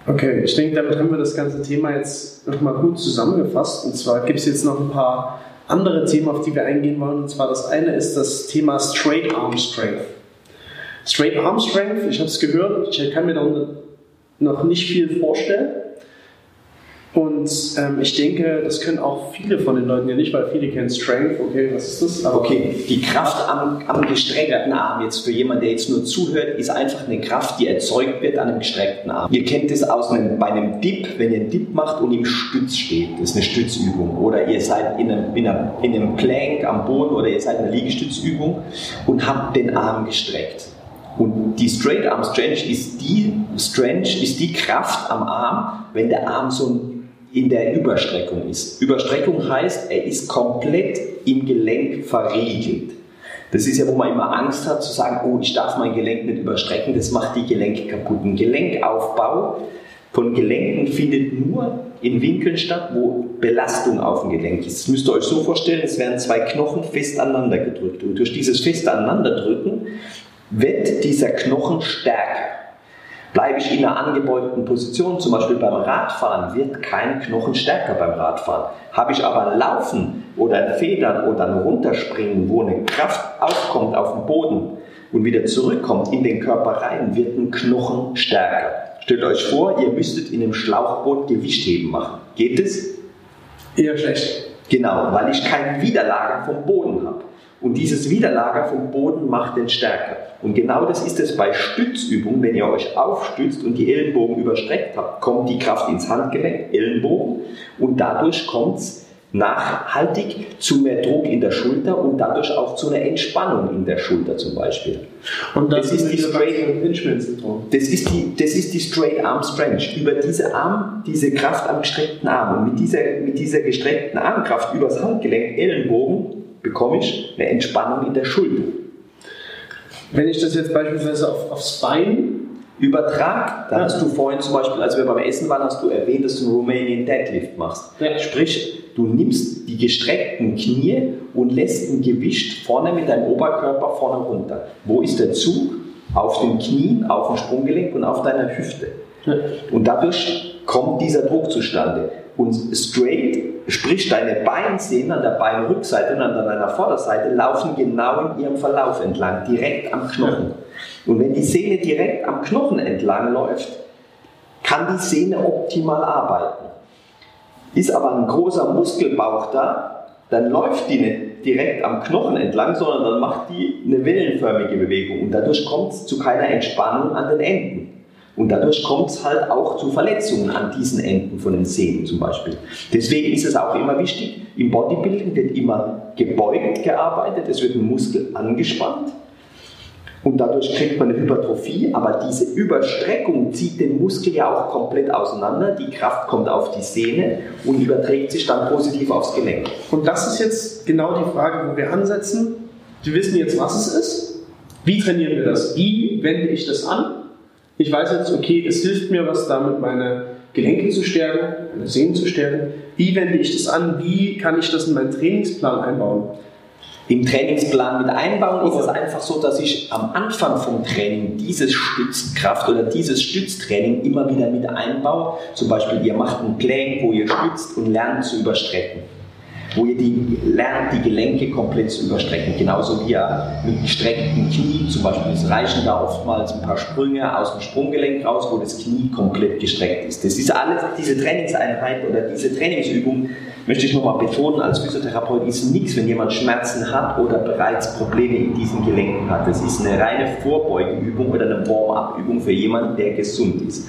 S2: Okay, ich denke, damit haben wir das ganze Thema jetzt nochmal gut zusammengefasst. Und zwar gibt es jetzt noch ein paar andere Themen, auf die wir eingehen wollen. Und zwar das eine ist das Thema Straight Arm Strength. Straight Arm Strength, ich habe es gehört, ich kann mir da noch nicht viel vorstellen. Und ich denke, das können auch viele von den Leuten ja nicht, weil viele kennen Strength. Okay, was ist das? Aber
S3: okay, die Kraft am gestreckten Arm, jetzt für jemanden, der jetzt nur zuhört, ist einfach eine Kraft, die erzeugt wird an einem gestreckten Arm. Ihr kennt es bei einem Dip, wenn ihr einen Dip macht und im Stütz steht, das ist eine Stützübung. Oder ihr seid in einem Plank am Boden oder ihr seid in einer Liegestützübung und habt den Arm gestreckt. Und die Straight Arm Stretch ist die Kraft am Arm, wenn der Arm so in der Überstreckung ist. Überstreckung heißt, er ist komplett im Gelenk verriegelt. Das ist ja, wo man immer Angst hat zu sagen, oh, ich darf mein Gelenk nicht überstrecken, das macht die Gelenke kaputt. Ein Gelenkaufbau von Gelenken findet nur in Winkeln statt, wo Belastung auf dem Gelenk ist. Das müsst ihr euch so vorstellen, es werden zwei Knochen fest aneinander gedrückt. Und durch dieses feste Aneinanderdrücken wird dieser Knochen stärker. Bleibe ich in einer angebeugten Position, zum Beispiel beim Radfahren, wird kein Knochen stärker beim Radfahren. Habe ich aber ein Laufen oder ein Federn oder ein Runterspringen, wo eine Kraft aufkommt auf den Boden und wieder zurückkommt in den Körper rein, wird ein Knochen stärker. Stellt euch vor, ihr müsstet in einem Schlauchboot Gewichtheben machen. Geht es?
S2: Eher schlecht.
S3: Genau, weil ich kein Widerlager vom Boden habe. Und dieses Widerlager vom Boden macht den stärker. Und genau das ist es bei Stützübungen. Wenn ihr euch aufstützt und die Ellenbogen überstreckt habt, kommt die Kraft ins Handgelenk, Ellenbogen, und dadurch kommt es nachhaltig zu mehr Druck in der Schulter und dadurch auch zu einer Entspannung in der Schulter zum Beispiel.
S2: Und das ist die
S3: Straight Arm Stretch. Über diese Kraft am gestreckten Arm und mit dieser gestreckten Armkraft übers Handgelenk, Ellenbogen, bekomme ich eine Entspannung in der Schulter.
S2: Wenn ich das jetzt beispielsweise aufs Bein
S3: übertrage, dann hast du vorhin zum Beispiel, als wir beim Essen waren, hast du erwähnt, dass du einen Romanian Deadlift machst. Ja. Sprich, du nimmst die gestreckten Knie und lässt ein Gewicht vorne mit deinem Oberkörper vorne runter. Wo ist der Zug? Auf den Knien, auf dem Sprunggelenk und auf deiner Hüfte. Ja. Und dadurch kommt dieser Druck zustande. Und straight, sprich deine Beinsehnen an der Beinrückseite und an deiner Vorderseite laufen genau in ihrem Verlauf entlang, direkt am Knochen. Und wenn die Sehne direkt am Knochen entlang läuft, kann die Sehne optimal arbeiten. Ist aber ein großer Muskelbauch da, dann läuft die nicht direkt am Knochen entlang, sondern dann macht die eine wellenförmige Bewegung und dadurch kommt es zu keiner Entspannung an den Enden. Und dadurch kommt es halt auch zu Verletzungen an diesen Enden von den Sehnen zum Beispiel. Deswegen ist es auch immer wichtig, im Bodybuilding wird immer gebeugt gearbeitet, es wird ein Muskel angespannt und dadurch kriegt man eine Hypertrophie, aber diese Überstreckung zieht den Muskel ja auch komplett auseinander, die Kraft kommt auf die Sehne und überträgt sich dann positiv aufs Gelenk.
S2: Und das ist jetzt genau die Frage, wo wir ansetzen. Wir wissen jetzt, was es ist. Wie trainieren wir das? Wie wende ich das an? Ich weiß jetzt, okay, es hilft mir was damit, meine Gelenke zu stärken, meine Sehnen zu stärken. Wie wende ich das an? Wie kann ich das in meinen Trainingsplan einbauen?
S3: Im Trainingsplan mit einbauen ist es einfach so, dass ich am Anfang vom Training dieses Stützkraft oder dieses Stütztraining immer wieder mit einbaue. Zum Beispiel, ihr macht einen Plank, wo ihr stützt und lernt zu überstrecken. Wo ihr lernt, die Gelenke komplett zu überstrecken. Genauso wie ihr mit gestreckten Knie, zum Beispiel, es reichen da oftmals ein paar Sprünge aus dem Sprunggelenk raus, wo das Knie komplett gestreckt ist. Das ist alles, diese Trainingseinheit oder diese Trainingsübung, möchte ich nochmal betonen, als Physiotherapeut ist nichts, wenn jemand Schmerzen hat oder bereits Probleme in diesen Gelenken hat. Das ist eine reine Vorbeugeübung oder eine Warm-up-Übung für jemanden, der gesund ist.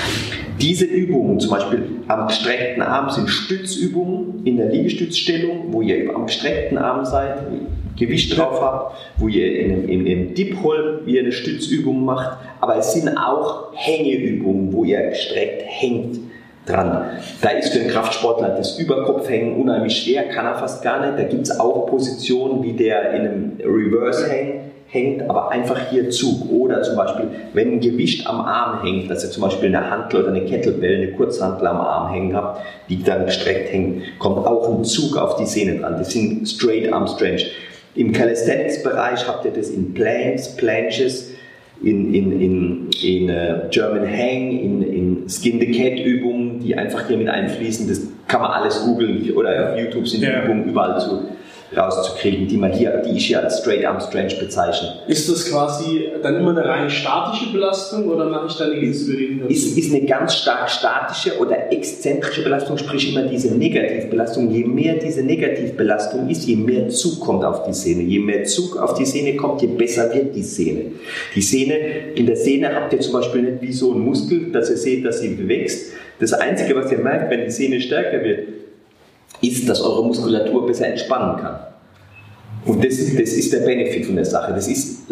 S3: Diese Übungen, zum Beispiel am gestreckten Arm, sind Stützübungen in der Liegestützstellung, wo ihr am gestreckten Arm seid, Gewicht drauf habt, wo ihr in einem Dip-Hold eine Stützübung macht. Aber es sind auch Hängeübungen, wo ihr gestreckt hängt dran. Da ist für einen Kraftsportler das Überkopfhängen unheimlich schwer, kann er fast gar nicht. Da gibt es auch Positionen, wie der in einem Reverse-Hang hängt, aber einfach hier Zug. Oder zum Beispiel, wenn ein Gewicht am Arm hängt, dass ihr zum Beispiel eine Hantel oder eine Kettlebell, eine Kurzhantel am Arm hängen habt, die dann gestreckt hängen, kommt auch ein Zug auf die Sehne dran. Das sind Straight Arm Stretch. Im Calisthenics-Bereich habt ihr das in Planks, Planches, in German Hang, in Skin the Cat Übungen, die einfach hier mit einfließen. Das kann man alles googeln oder auf YouTube sind die Übungen überall rauszukriegen, die ich hier als Straight Arm Stretch bezeichne.
S2: Ist das quasi dann immer eine rein statische Belastung oder mache ich da eine gewisse Bewegung?
S3: Ist eine ganz stark statische oder exzentrische Belastung, sprich immer diese Negativbelastung. Je mehr diese Negativbelastung ist, je mehr Zug kommt auf die Sehne. Je mehr Zug auf die Sehne kommt, je besser wird die Sehne. In der Sehne habt ihr zum Beispiel nicht wie so einen Muskel, dass ihr seht, dass sie wächst. Das Einzige, was ihr merkt, wenn die Sehne stärker wird, ist, dass eure Muskulatur besser entspannen kann. Und das ist der Benefit von der Sache. Das ist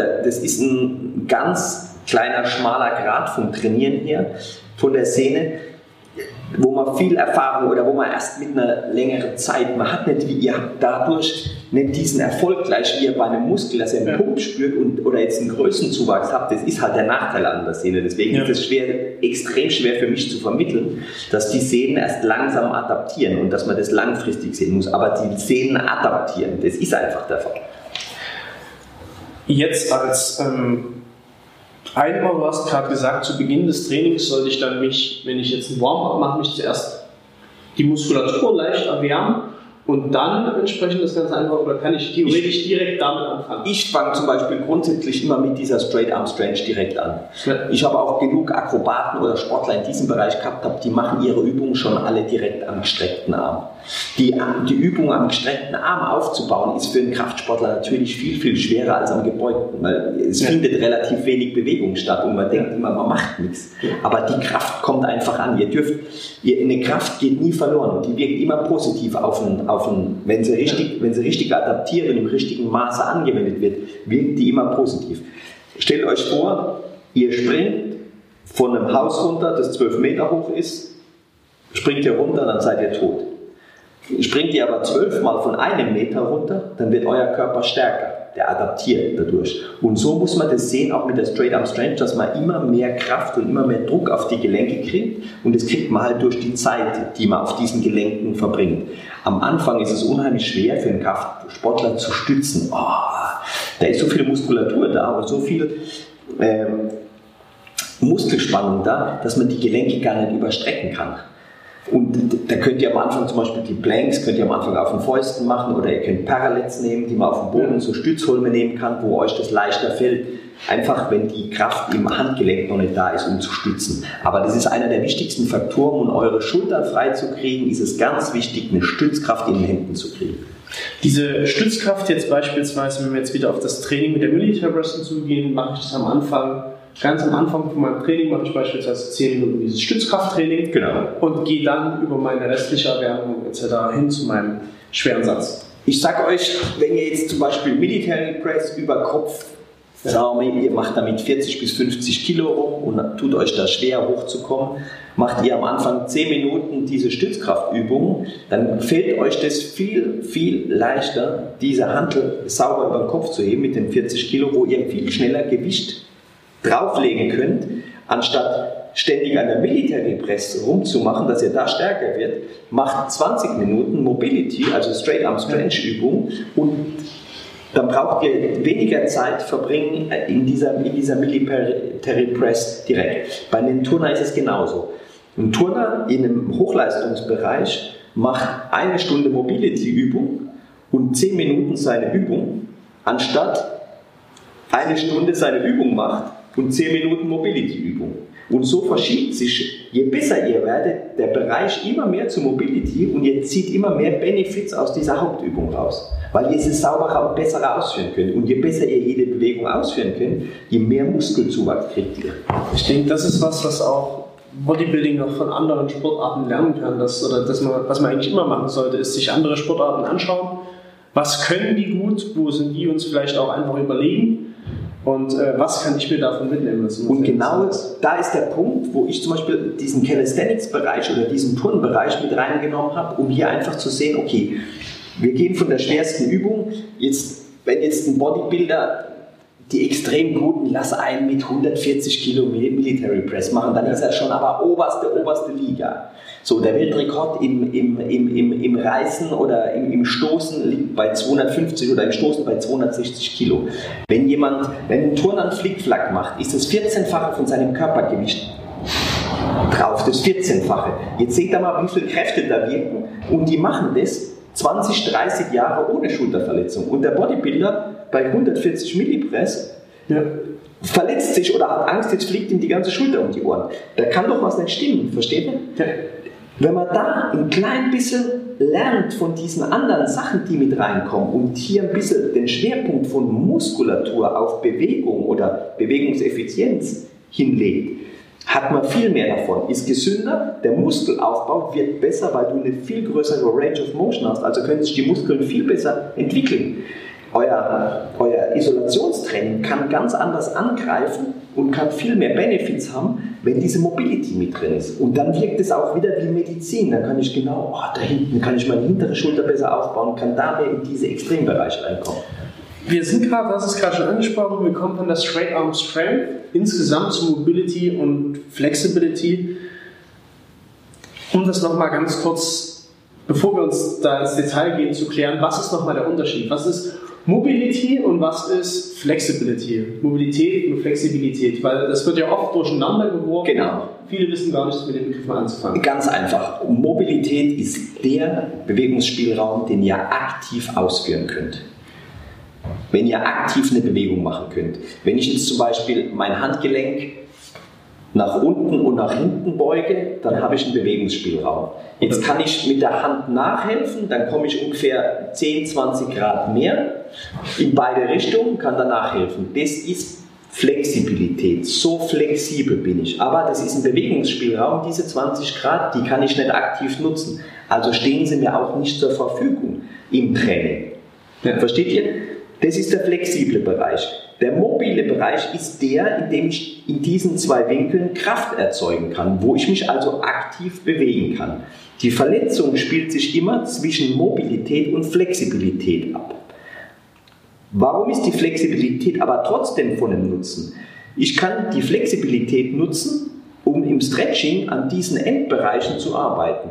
S3: ein ganz kleiner, schmaler Grad vom Trainieren her, von der Sehne, wo man viel Erfahrung oder wo man erst mit einer längeren Zeit, ihr habt dadurch nicht diesen Erfolg gleich wie ihr bei einem Muskel, dass ihr einen Pump spürt oder jetzt einen Größenzuwachs habt. Das ist halt der Nachteil an der Sehne. Deswegen ist es extrem schwer für mich zu vermitteln, dass die Sehnen erst langsam adaptieren und dass man das langfristig sehen muss. Aber die Sehnen adaptieren, das ist einfach der Fall.
S2: Jetzt als einmal, du hast gerade gesagt, zu Beginn des Trainings sollte ich dann wenn ich jetzt ein Warm-up mache, mich zuerst die Muskulatur leicht erwärmen und dann entsprechend das Ganze einfach, oder kann ich theoretisch direkt damit anfangen?
S3: Ich fange zum Beispiel grundsätzlich immer mit dieser Straight Arm Stretch direkt an. Ja. Ich habe auch genug Akrobaten oder Sportler in diesem Bereich gehabt, die machen ihre Übungen schon alle direkt am gestreckten Arm. Die Übung am gestreckten Arm aufzubauen, ist für einen Kraftsportler natürlich viel, viel schwerer als am gebeugten, weil es findet relativ wenig Bewegung statt und man denkt immer, man macht nichts. Aber die Kraft kommt einfach an. Eine Kraft geht nie verloren und die wirkt immer positiv wenn sie richtig adaptiert und im richtigen Maße angewendet wird, wirkt die immer positiv. Stellt euch vor, ihr springt von einem Haus runter, das 12 Meter hoch ist, springt ihr runter, dann seid ihr tot. Springt ihr aber 12 Mal von 1 Meter runter, dann wird euer Körper stärker. Der adaptiert dadurch. Und so muss man das sehen, auch mit der Straight Arm Stretch, dass man immer mehr Kraft und immer mehr Druck auf die Gelenke kriegt. Und das kriegt man halt durch die Zeit, die man auf diesen Gelenken verbringt. Am Anfang ist es unheimlich schwer für einen Kraftsportler zu stützen. Da ist so viel Muskulatur da und so viel Muskelspannung da, dass man die Gelenke gar nicht überstrecken kann. Und da könnt ihr am Anfang zum Beispiel die Planks am Anfang auf den Fäusten machen oder ihr könnt Parallels nehmen, die man auf dem Boden, so Stützholme nehmen kann, wo euch das leichter fällt. Einfach, wenn die Kraft im Handgelenk noch nicht da ist, um zu stützen. Aber das ist einer der wichtigsten Faktoren, um eure Schultern frei zu kriegen, ist es ganz wichtig, eine Stützkraft in den Händen zu kriegen.
S2: Diese Stützkraft jetzt beispielsweise, wenn wir jetzt wieder auf das Training mit der Military Wrestling zugehen, mache ich das ganz am Anfang von meinem Training mache ich beispielsweise 10 Minuten dieses Stützkrafttraining und gehe dann über meine restliche Erwärmung etc. hin zu meinem schweren Satz.
S3: Ich sage euch, wenn ihr jetzt zum Beispiel Military Press über Kopf, ihr macht damit 40 bis 50 Kilo rum und tut euch da schwer hochzukommen, macht ihr am Anfang 10 Minuten diese Stützkraftübungen, dann fällt euch das viel, viel leichter, diese Hantel sauber über den Kopf zu heben mit den 40 Kilo, wo ihr viel schneller Gewicht drauflegen könnt, anstatt ständig an der Military Press rumzumachen, dass ihr da stärker wird, macht 20 Minuten Mobility, also Straight Arm Stretch Übung und dann braucht ihr weniger Zeit verbringen in dieser Military Press direkt. Bei einem Turner ist es genauso. Ein Turner in einem Hochleistungsbereich macht 1 Stunde Mobility Übung und 10 Minuten seine Übung, anstatt 1 Stunde seine Übung macht und 10 Minuten Mobility-Übung. Und so verschiebt sich, je besser ihr werdet, der Bereich immer mehr zu Mobility und ihr zieht immer mehr Benefits aus dieser Hauptübung raus. Weil ihr es sauberer und besser ausführen könnt. Und je besser ihr jede Bewegung ausführen könnt, je mehr Muskelzuwachs kriegt ihr.
S2: Ich denke, das ist was auch Bodybuilding noch von anderen Sportarten lernen kann. Was man eigentlich immer machen sollte, ist sich andere Sportarten anschauen. Was können die gut? Wo sind die uns vielleicht auch einfach überlegen? Und was kann ich mir davon mitnehmen?
S3: Und genau da ist der Punkt, wo ich zum Beispiel diesen Calisthenics-Bereich oder diesen Turnbereich mit reingenommen habe, um hier einfach zu sehen, okay, wir gehen von der schwersten Übung, wenn jetzt ein Bodybuilder die extrem guten lassen einen mit 140 Kilo Military Press machen, dann ist er schon aber oberste Liga. So, der Weltrekord im Reißen oder im Stoßen liegt bei 250 oder im Stoßen bei 260 Kilo. Wenn ein Turner einen Flickflack macht, ist das 14-fache von seinem Körpergewicht drauf, das 14-fache. Jetzt seht ihr mal, wie viele Kräfte da wirken, und die machen das 20, 30 Jahre ohne Schulterverletzung. Und der Bodybuilder bei 140 Millipress verletzt sich oder hat Angst, jetzt fliegt ihm die ganze Schulter um die Ohren. Da kann doch was nicht stimmen, versteht ihr? Ja. Wenn man da ein klein bisschen lernt von diesen anderen Sachen, die mit reinkommen, und hier ein bisschen den Schwerpunkt von Muskulatur auf Bewegung oder Bewegungseffizienz hinlegt, hat man viel mehr davon, ist gesünder, der Muskelaufbau wird besser, weil du eine viel größere Range of Motion hast, also können sich die Muskeln viel besser entwickeln. Euer Isolationstraining kann ganz anders angreifen und kann viel mehr Benefits haben, wenn diese Mobility mit drin ist. Und dann wirkt es auch wieder wie Medizin. Dann kann ich genau, da hinten kann ich meine hintere Schulter besser aufbauen, kann da mehr in diese Extrembereiche reinkommen.
S2: Wir sind gerade, das ist gerade schon angesprochen, wir kommen von der Straight Arm Strength insgesamt zu Mobility und Flexibility. Um das nochmal ganz kurz, bevor wir uns da ins Detail gehen, zu klären, was ist nochmal der Unterschied? Was ist Mobility und was ist Flexibility? Mobilität und Flexibilität, weil das wird ja oft durcheinander geworfen.
S3: Genau.
S2: Viele wissen gar nicht, mit den Begriffen anzufangen.
S3: Ganz einfach. Mobilität ist der Bewegungsspielraum, den ihr aktiv ausführen könnt. Wenn ihr aktiv eine Bewegung machen könnt. Wenn ich jetzt zum Beispiel mein Handgelenk nach unten und nach hinten beuge, dann habe ich einen Bewegungsspielraum. Jetzt kann ich mit der Hand nachhelfen, dann komme ich ungefähr 10, 20 Grad mehr in beide Richtungen, kann dann nachhelfen. Das ist Flexibilität, so flexibel bin ich. Aber das ist ein Bewegungsspielraum, diese 20 Grad, die kann ich nicht aktiv nutzen. Also stehen sie mir auch nicht zur Verfügung im Training. Ja. Versteht ihr? Das ist der flexible Bereich. Der mobile Bereich ist der, in dem ich in diesen zwei Winkeln Kraft erzeugen kann, wo ich mich also aktiv bewegen kann. Die Verletzung spielt sich immer zwischen Mobilität und Flexibilität ab. Warum ist die Flexibilität aber trotzdem von einem Nutzen? Ich kann die Flexibilität nutzen, um im Stretching an diesen Endbereichen zu arbeiten.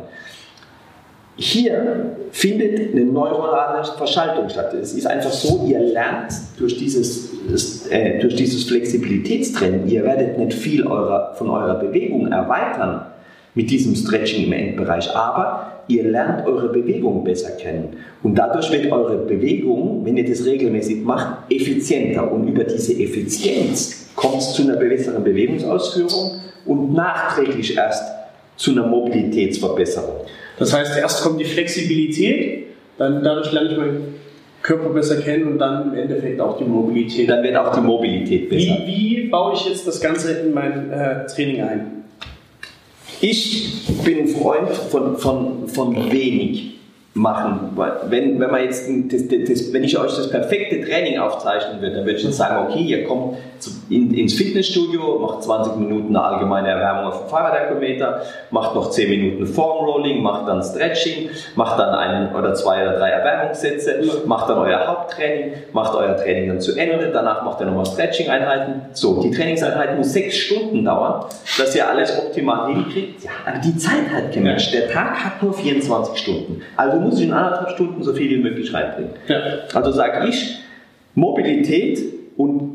S3: Hier findet eine neuronale Verschaltung statt. Es ist einfach so, ihr lernt durch dieses Flexibilitätstraining, ihr werdet nicht viel von eurer Bewegung erweitern mit diesem Stretching im Endbereich, aber ihr lernt eure Bewegung besser kennen. Und dadurch wird eure Bewegung, wenn ihr das regelmäßig macht, effizienter. Und über diese Effizienz kommt es zu einer besseren Bewegungsausführung und nachträglich erst zu einer Mobilitätsverbesserung.
S2: Das heißt, erst kommt die Flexibilität, dann dadurch lerne ich meinen Körper besser kennen und dann im Endeffekt auch die Mobilität.
S3: Dann wird auch die Mobilität besser.
S2: Wie baue ich jetzt das Ganze in mein Training ein?
S3: Ich bin ein Freund von wenig machen. Wenn ich euch das perfekte Training aufzeichnen würde, dann würde ich jetzt sagen, okay, ihr kommt ins Fitnessstudio, macht 20 Minuten eine allgemeine Erwärmung auf dem Fahrradergometer, macht noch 10 Minuten Form Rolling, macht dann Stretching, macht dann 1 oder 2 oder 3 Erwärmungssätze, macht dann euer Haupttraining, macht euer Training dann zu Ende, danach macht ihr nochmal Stretching-Einheiten. So, die Trainingseinheit muss 6 Stunden dauern, dass ihr alles optimal hinkriegt. Ja, aber die Zeit hat kein Mensch. Der Tag hat nur 24 Stunden. Also muss ich in 1,5 Stunden so viel wie möglich reinbringen. Ja. Also sage ich, Mobilität und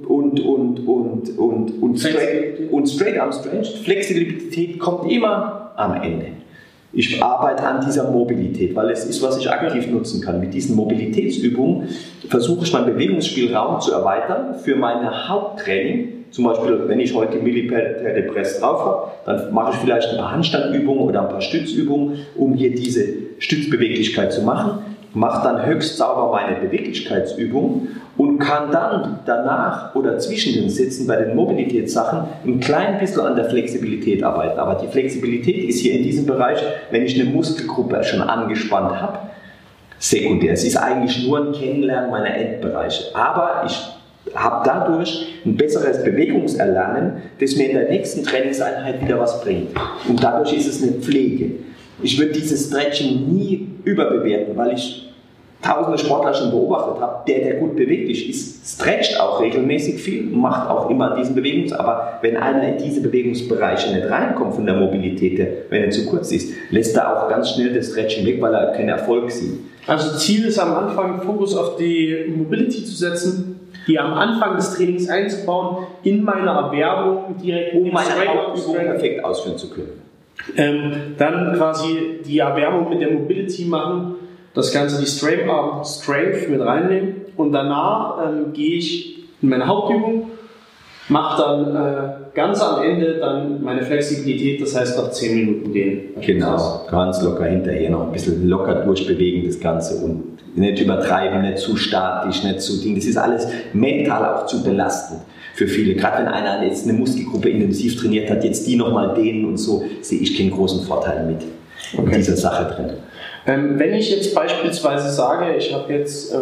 S3: Straight Arm Strength, Flexibilität kommt immer am Ende. Ich arbeite an dieser Mobilität, weil es ist, was ich aktiv nutzen kann. Mit diesen Mobilitätsübungen versuche ich meinen Bewegungsspielraum zu erweitern für mein Haupttraining. Zum Beispiel, wenn ich heute Military Press drauf habe, dann mache ich vielleicht ein paar Handstandübungen oder ein paar Stützübungen, um hier diese Stützbeweglichkeit zu machen. Mache dann höchst sauber meine Beweglichkeitsübung und kann dann danach oder zwischen den Sätzen bei den Mobilitätssachen ein klein bisschen an der Flexibilität arbeiten. Aber die Flexibilität ist hier in diesem Bereich, wenn ich eine Muskelgruppe schon angespannt habe, sekundär. Es ist eigentlich nur ein Kennenlernen meiner Endbereiche. Aber ich habe dadurch ein besseres Bewegungserlernen, das mir in der nächsten Trainingseinheit wieder was bringt. Und dadurch ist es eine Pflege. Ich würde dieses Stretching nie überbewerten, weil ich tausende Sportler schon beobachtet habe, der gut beweglich ist, stretcht auch regelmäßig viel, macht auch immer diesen aber wenn einer in diese Bewegungsbereiche nicht reinkommt von der Mobilität her, wenn er zu kurz ist, lässt er auch ganz schnell das Stretching weg, weil er keinen Erfolg sieht.
S2: Also Ziel ist am Anfang, Fokus auf die Mobility zu setzen, die am Anfang des Trainings einzubauen, in meiner Erwerbung direkt
S3: um meine Hauptübung perfekt ausführen zu können.
S2: Dann quasi die Erwärmung mit der Mobility machen, das Ganze die Strength mit reinnehmen und danach gehe ich in meine Hauptübung, mache dann ganz am Ende dann meine Flexibilität, das heißt noch 10 Minuten gehen.
S3: Genau, ganz locker hinterher noch ein bisschen locker durchbewegen das Ganze und nicht übertreiben, nicht zu statisch, nicht zu Ding. Das ist alles mental auch zu belastend für viele. Gerade wenn einer jetzt eine Muskelgruppe intensiv trainiert hat, jetzt die nochmal dehnen und so, sehe ich keinen großen Vorteil mit dieser Sache drin.
S2: Wenn ich jetzt beispielsweise sage, ich habe jetzt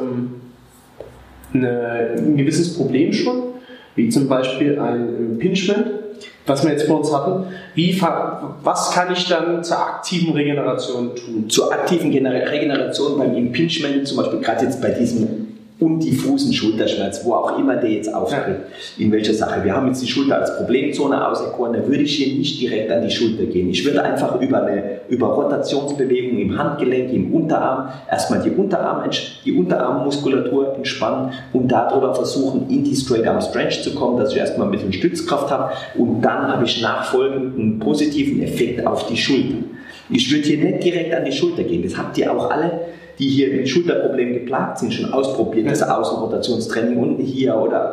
S2: ein gewisses Problem schon, wie zum Beispiel ein Impingement, was wir jetzt vor uns hatten, was kann ich dann zur aktiven Regeneration tun?
S3: Zur aktiven Regeneration beim Impingement, zum Beispiel gerade jetzt bei diesem undiffusen Schulterschmerz, wo auch immer der jetzt auftritt, in welcher Sache. Wir haben jetzt die Schulter als Problemzone auserkoren, da würde ich hier nicht direkt an die Schulter gehen. Ich würde einfach über Rotationsbewegungen im Handgelenk, im Unterarm, erstmal die Unterarmmuskulatur entspannen und darüber versuchen, in die Straight Arm Stretch zu kommen, dass ich erstmal ein bisschen Stützkraft habe und dann habe ich nachfolgend einen positiven Effekt auf die Schulter. Ich würde hier nicht direkt an die Schulter gehen, das habt ihr auch alle, die hier mit Schulterproblemen geplagt sind, schon ausprobiert, das Außenrotationstraining unten hier oder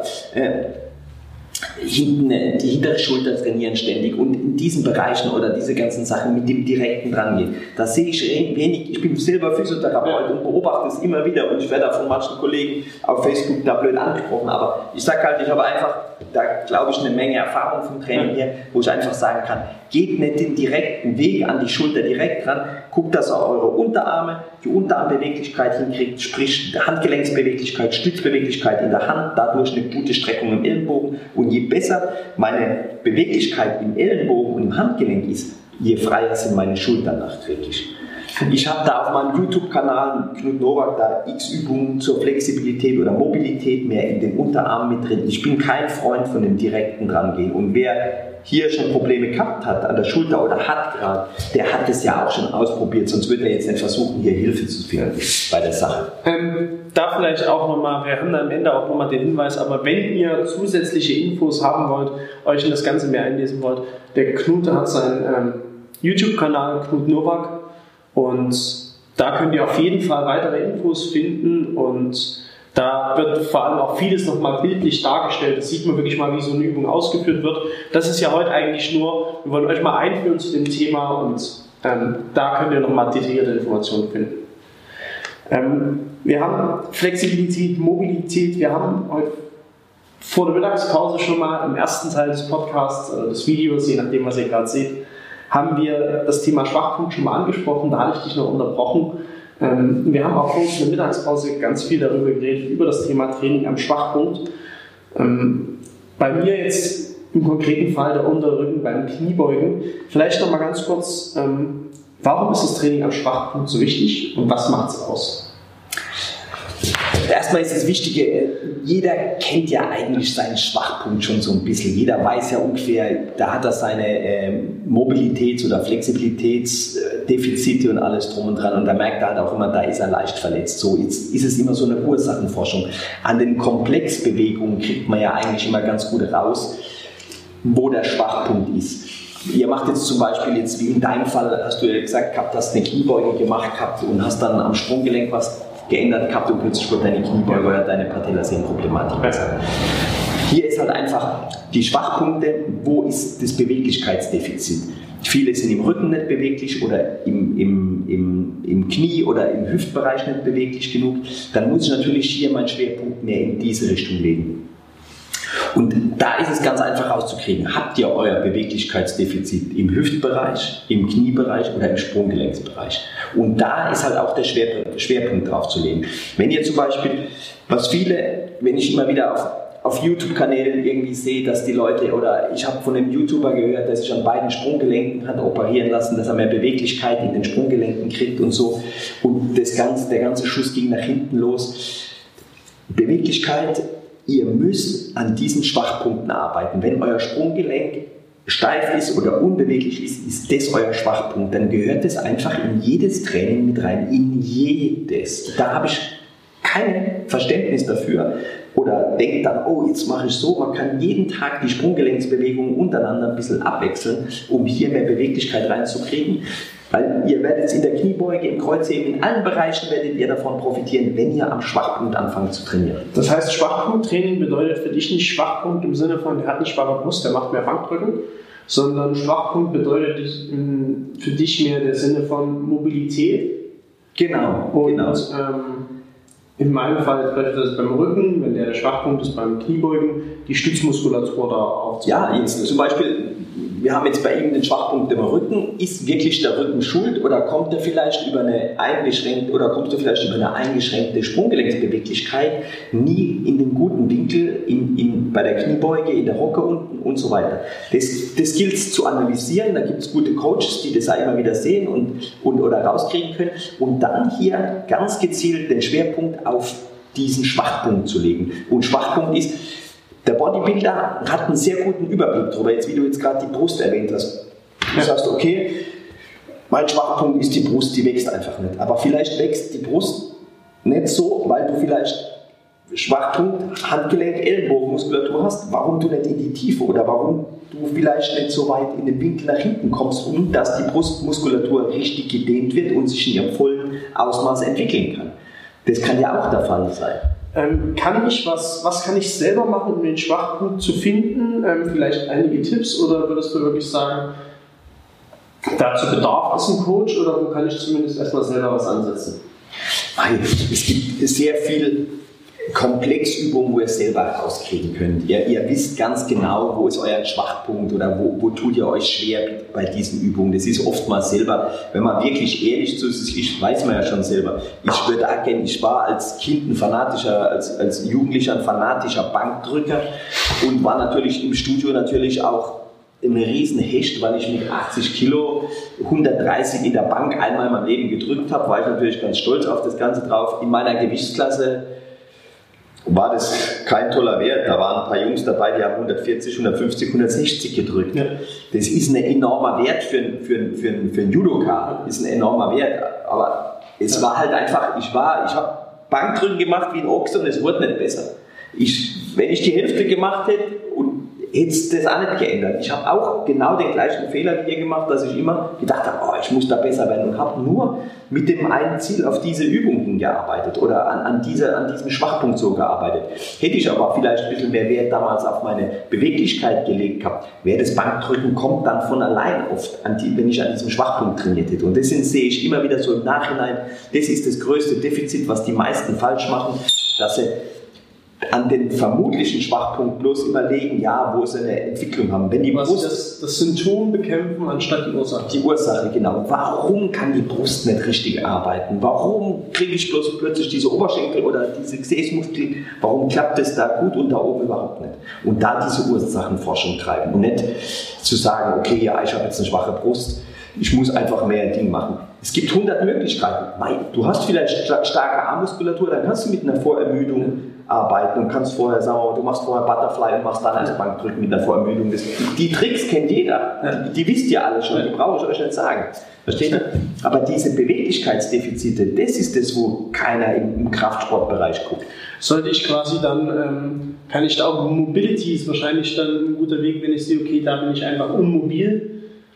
S3: hinten die hintere Schulter trainieren ständig und in diesen Bereichen oder diese ganzen Sachen mit dem direkten dran gehen. Da sehe ich wenig, ich bin selber Physiotherapeut und beobachte es immer wieder und ich werde von manchen Kollegen auf Facebook da blöd angesprochen, aber ich sage halt, ich habe einfach, da glaube ich, eine Menge Erfahrung vom Training hier, wo ich einfach sagen kann, geht nicht den direkten Weg an die Schulter direkt ran, guckt, dass ihr eure Unterarme, die Unterarmbeweglichkeit hinkriegt, sprich Handgelenksbeweglichkeit, Stützbeweglichkeit in der Hand, dadurch eine gute Streckung im Ellenbogen und je besser meine Beweglichkeit im Ellenbogen und im Handgelenk ist, je freier sind meine Schultern nachträglich. Ich habe da auf meinem YouTube-Kanal Knut Nowak da x Übungen zur Flexibilität oder Mobilität mehr in den Unterarmen mit drin. Ich bin kein Freund von dem direkten Drangehen. Und wer hier schon Probleme gehabt hat an der Schulter oder hat gerade, der hat es ja auch schon ausprobiert, sonst würde er jetzt nicht versuchen, hier Hilfe zu finden bei der Sache.
S2: Da vielleicht auch nochmal, wir haben da am Ende auch nochmal den Hinweis, aber wenn ihr zusätzliche Infos haben wollt, euch in das Ganze mehr einlesen wollt, der Knut hat seinen YouTube-Kanal Knut Nowak und da könnt ihr auf jeden Fall weitere Infos finden und da wird vor allem auch vieles nochmal bildlich dargestellt. Das sieht man wirklich mal, wie so eine Übung ausgeführt wird. Das ist ja heute eigentlich nur, wir wollen euch mal einführen zu dem Thema und da könnt ihr nochmal detaillierte Informationen finden. Wir haben Flexibilität, Mobilität, wir haben heute vor der Mittagspause schon mal im ersten Teil des Podcasts, des Videos, je nachdem, was ihr gerade seht, haben wir das Thema Schwachpunkt schon mal angesprochen, da hatte ich dich noch unterbrochen. Wir haben auch vor uns in der Mittagspause ganz viel darüber geredet, über das Thema Training am Schwachpunkt. Bei mir jetzt im konkreten Fall der Unterrücken beim Kniebeugen. Vielleicht noch mal ganz kurz, warum ist das Training am Schwachpunkt so wichtig und was macht es aus?
S3: Erstmal ist das Wichtige, jeder kennt ja eigentlich seinen Schwachpunkt schon so ein bisschen. Jeder weiß ja ungefähr, da hat er seine Mobilitäts- oder Flexibilitätsdefizite und alles drum und dran. Und da merkt er halt auch immer, da ist er leicht verletzt. So, jetzt ist es immer so eine Ursachenforschung. An den Komplexbewegungen kriegt man ja eigentlich immer ganz gut raus, wo der Schwachpunkt ist. Ihr macht jetzt zum Beispiel, jetzt wie in deinem Fall, hast du ja gesagt gehabt, hast eine Kniebeuge gemacht gehabt und hast dann am Sprunggelenk was geändert gehabt und plötzlich wird deine Kniebeuge oder deine Patellasehnenproblematik besser. Hier ist halt einfach die Schwachpunkte, wo ist das Beweglichkeitsdefizit? Viele sind im Rücken nicht beweglich oder im Knie oder im Hüftbereich nicht beweglich genug. Dann muss ich natürlich hier meinen Schwerpunkt mehr in diese Richtung legen. Und da ist es ganz einfach rauszukriegen. Habt ihr euer Beweglichkeitsdefizit im Hüftbereich, im Kniebereich oder im Sprunggelenksbereich? Und da ist halt auch der Schwerpunkt drauf zu legen. Wenn ihr zum Beispiel, wenn ich immer wieder auf YouTube-Kanälen irgendwie sehe, dass die Leute, oder ich habe von einem YouTuber gehört, der sich an beiden Sprunggelenken hat operieren lassen, dass er mehr Beweglichkeit in den Sprunggelenken kriegt und so. Und der ganze Schuss ging nach hinten los. Beweglichkeit, ihr müsst an diesen Schwachpunkten arbeiten. Wenn euer Sprunggelenk steif ist oder unbeweglich ist das euer Schwachpunkt, dann gehört das einfach in jedes Training mit rein, in jedes. Da habe ich kein Verständnis dafür oder denkt dann, oh, jetzt mache ich so. Man kann jeden Tag die Sprunggelenksbewegungen untereinander ein bisschen abwechseln, um hier mehr Beweglichkeit reinzukriegen. Weil ihr werdet in der Kniebeuge, im Kreuzheben, in allen Bereichen werdet ihr davon profitieren, wenn ihr am Schwachpunkt anfangt zu trainieren.
S1: Das heißt, Schwachpunkttraining bedeutet für dich nicht Schwachpunkt im Sinne von, der hat nicht schwache Brust, der macht mehr Bankdrücken, sondern Schwachpunkt bedeutet für dich mehr der Sinne von Mobilität.
S3: Genau,
S1: und
S3: genau.
S1: In meinem Fall bedeutet das beim Rücken, wenn der Schwachpunkt ist beim Kniebeugen, die Stützmuskulatur da aufzubauen.
S3: Ja, jetzt zum Beispiel, wir haben jetzt bei ihm den Schwachpunkt im Rücken. Ist wirklich der Rücken schuld oder kommt er vielleicht über eine eingeschränkte Sprunggelenksbeweglichkeit nie in den guten Winkel bei der Kniebeuge, in der Hocke unten und so weiter. Das gilt es zu analysieren. Da gibt es gute Coaches, die das auch immer wieder sehen oder rauskriegen können. Und dann hier ganz gezielt den Schwerpunkt auf diesen Schwachpunkt zu legen. Und Schwachpunkt ist, der Bodybuilder hat einen sehr guten Überblick darüber, jetzt wie du jetzt gerade die Brust erwähnt hast. Du sagst, okay, mein Schwachpunkt ist die Brust, die wächst einfach nicht. Aber vielleicht wächst die Brust nicht so, weil du vielleicht Schwachpunkt, Handgelenk, Ellenbogenmuskulatur hast, warum du nicht in die Tiefe oder warum du vielleicht nicht so weit in den Winkel nach hinten kommst, um dass die Brustmuskulatur richtig gedehnt wird und sich in ihrem vollen Ausmaß entwickeln kann. Das kann ja auch der Fall sein.
S1: Was kann ich selber machen, um den Schwachpunkt zu finden? Vielleicht einige Tipps oder würdest du wirklich sagen, dazu bedarf es ein Coach oder wo kann ich zumindest erstmal selber was ansetzen?
S3: Es gibt sehr viel Komplexübungen, wo ihr es selber rauskriegen könnt. Ihr wisst ganz genau, wo ist euer Schwachpunkt oder wo tut ihr euch schwer bei diesen Übungen. Das ist oftmals selber, wenn man wirklich ehrlich zu sich ist, weiß man ja schon selber. Ich war als Kind als Jugendlicher ein fanatischer Bankdrücker und war natürlich im Studio auch ein riesen Hecht, weil ich mit 80 Kilo 130 in der Bank einmal in meinem Leben gedrückt habe, war ich natürlich ganz stolz auf das Ganze drauf. In meiner Gewichtsklasse war das kein toller Wert. Da waren ein paar Jungs dabei, die haben 140, 150, 160 gedrückt. Ja. Das ist ein enormer Wert für einen Judoka. Das ist ein enormer Wert. Aber es war halt einfach, ich habe Bankdrücken gemacht wie ein Ochse und es wurde nicht besser. Wenn ich die Hälfte gemacht hätte, hätte es das auch nicht geändert. Ich habe auch genau den gleichen Fehler wie ihr gemacht, dass ich immer gedacht habe, oh, ich muss da besser werden und habe nur mit dem einen Ziel auf diese Übung hingearbeitet oder an diesem Schwachpunkt so gearbeitet. Hätte ich aber vielleicht ein bisschen mehr Wert damals auf meine Beweglichkeit gelegt gehabt, wäre das Bankdrücken kommt dann von allein oft, wenn ich an diesem Schwachpunkt trainiert hätte. Und das sehe ich immer wieder so im Nachhinein, das ist das größte Defizit, was die meisten falsch machen, dass sie an den vermutlichen Schwachpunkt bloß überlegen, ja, wo sie eine Entwicklung haben. Wenn die Brust
S1: das Symptom bekämpfen anstatt die Ursache.
S3: Die Ursache, genau. Warum kann die Brust nicht richtig arbeiten? Warum kriege ich bloß plötzlich diese Oberschenkel oder diese Gesäßmuskeln? Warum klappt es da gut und da oben überhaupt nicht? Und da diese Ursachenforschung treiben und nicht zu sagen, okay, ja, ich habe jetzt eine schwache Brust, ich muss einfach mehr Ding machen. Es gibt 100 Möglichkeiten. Du hast vielleicht starke Armmuskulatur, dann kannst du mit einer Vorermüdung arbeiten und kannst vorher du machst vorher Butterfly und machst dann als Bankdrücken mit einer Vorermüdung. Die Tricks kennt jeder. Die wisst ihr alle schon, die brauche ich euch nicht sagen. Versteht ihr? Aber diese Beweglichkeitsdefizite, das ist das, wo keiner im Kraftsportbereich guckt.
S1: Sollte ich quasi dann, kann ich da auch, Mobility ist wahrscheinlich dann ein guter Weg, wenn ich sehe, okay, da bin ich einfach unmobil.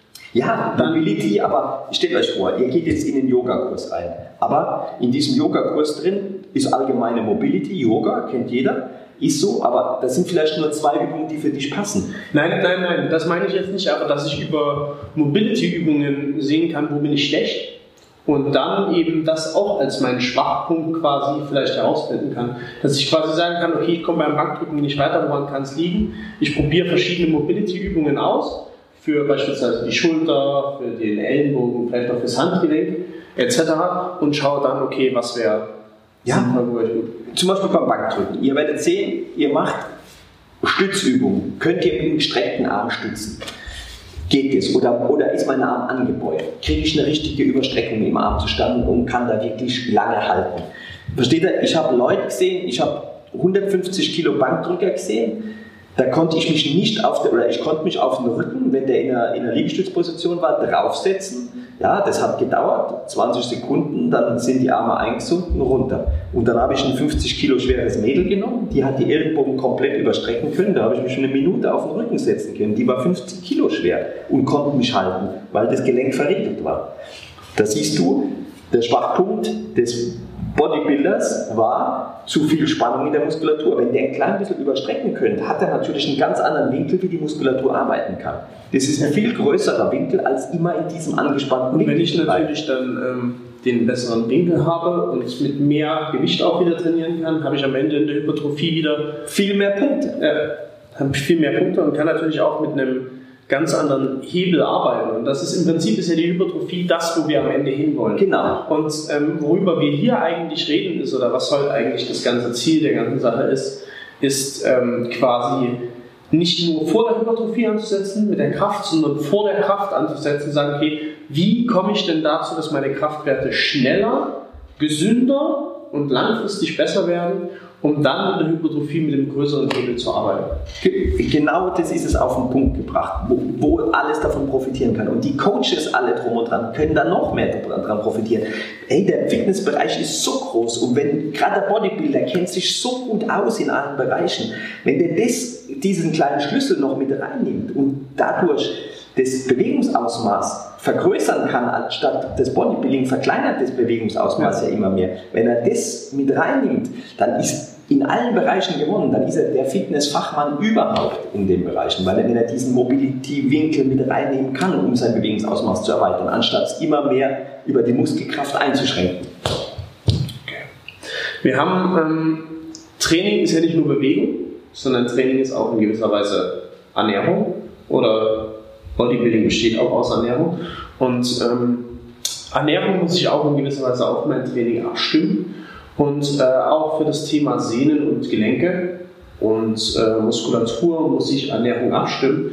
S3: Ja, Mobility, aber stellt euch vor, ihr geht jetzt in den Yogakurs rein. Aber in diesem Yogakurs drin ist allgemeine Mobility, Yoga, kennt jeder, ist so, aber das sind vielleicht nur 2 Übungen, die für dich passen.
S1: Nein, das meine ich jetzt nicht, aber dass ich über Mobility-Übungen sehen kann, wo bin ich schlecht und dann eben das auch als meinen Schwachpunkt quasi vielleicht herausfinden kann. Dass ich quasi sagen kann, okay, ich komme beim Bankdrücken nicht weiter, woran kann es liegen? Ich probiere verschiedene Mobility-Übungen aus, für beispielsweise die Schulter, für den Ellenbogen, vielleicht auch fürs Handgelenk etc. und schaue dann, okay, was wäre
S3: zum Beispiel beim Bankdrücken. Ihr werdet sehen, ihr macht Stützübung, könnt ihr mit dem gestreckten Arm stützen? Geht es? Oder ist mein Arm angebeugt? Kriege ich eine richtige Überstreckung im Arm zustande und kann da wirklich lange halten? Versteht ihr? Ich habe Leute gesehen, ich habe 150 Kilo Bankdrücker gesehen, da konnte ich mich nicht ich konnte mich auf den Rücken, wenn der in einer Liegestützposition war, draufsetzen. Ja, das hat gedauert, 20 Sekunden, dann sind die Arme eingesunken, runter. Und dann habe ich ein 50 Kilo schweres Mädel genommen, die hat die Ellenbogen komplett überstrecken können, da habe ich mich eine Minute auf den Rücken setzen können. Die war 50 Kilo schwer und konnte mich halten, weil das Gelenk verriegelt war. Da siehst du, der Schwachpunkt des Bodybuilders war zu viel Spannung in der Muskulatur. Wenn der ein klein bisschen überstrecken könnte, hat er natürlich einen ganz anderen Winkel, wie die Muskulatur arbeiten kann. Das ist ein viel größerer Winkel als immer in diesem angespannten Winkel.
S2: Und wenn ich natürlich dann den besseren Winkel habe und mit mehr Gewicht auch wieder trainieren kann, habe ich am Ende in der Hypertrophie wieder
S3: viel mehr Punkte.
S2: Habe ich viel mehr Punkte und kann natürlich auch mit einem ganz anderen Hebel arbeiten. Und das ist im Prinzip ja die Hypertrophie das, wo wir am Ende hinwollen.
S3: Genau.
S2: Und worüber wir hier eigentlich reden ist, oder was heute eigentlich das ganze Ziel der ganzen Sache ist quasi nicht nur vor der Hypertrophie anzusetzen mit der Kraft, sondern vor der Kraft anzusetzen und sagen, okay, wie komme ich denn dazu, dass meine Kraftwerte schneller, gesünder und langfristig besser werden, um dann in der Hypertrophie mit dem größeren Hebel zu arbeiten.
S3: Genau das ist es auf den Punkt gebracht, wo alles davon profitieren kann. Und die Coaches alle drum und dran können da noch mehr davon profitieren. Hey, der Fitnessbereich ist so groß und wenn gerade der Bodybuilder kennt sich so gut aus in allen Bereichen, wenn der diesen kleinen Schlüssel noch mit reinnimmt und dadurch das Bewegungsausmaß vergrößern kann, anstatt das Bodybuilding verkleinert das Bewegungsausmaß ja immer mehr. Wenn er das mit reinnimmt, dann ist in allen Bereichen gewonnen. Dann ist er der Fitnessfachmann überhaupt in den Bereichen, weil wenn er diesen Mobility-Winkel mit reinnehmen kann, um sein Bewegungsausmaß zu erweitern, anstatt es immer mehr über die Muskelkraft einzuschränken.
S2: Okay. Wir haben Training ist ja nicht nur Bewegung, sondern Training ist auch in gewisser Weise Ernährung oder Bodybuilding besteht auch aus Ernährung und Ernährung muss ich auch in gewisser Weise auf mein Training abstimmen und auch für das Thema Sehnen und Gelenke und Muskulatur muss ich Ernährung abstimmen.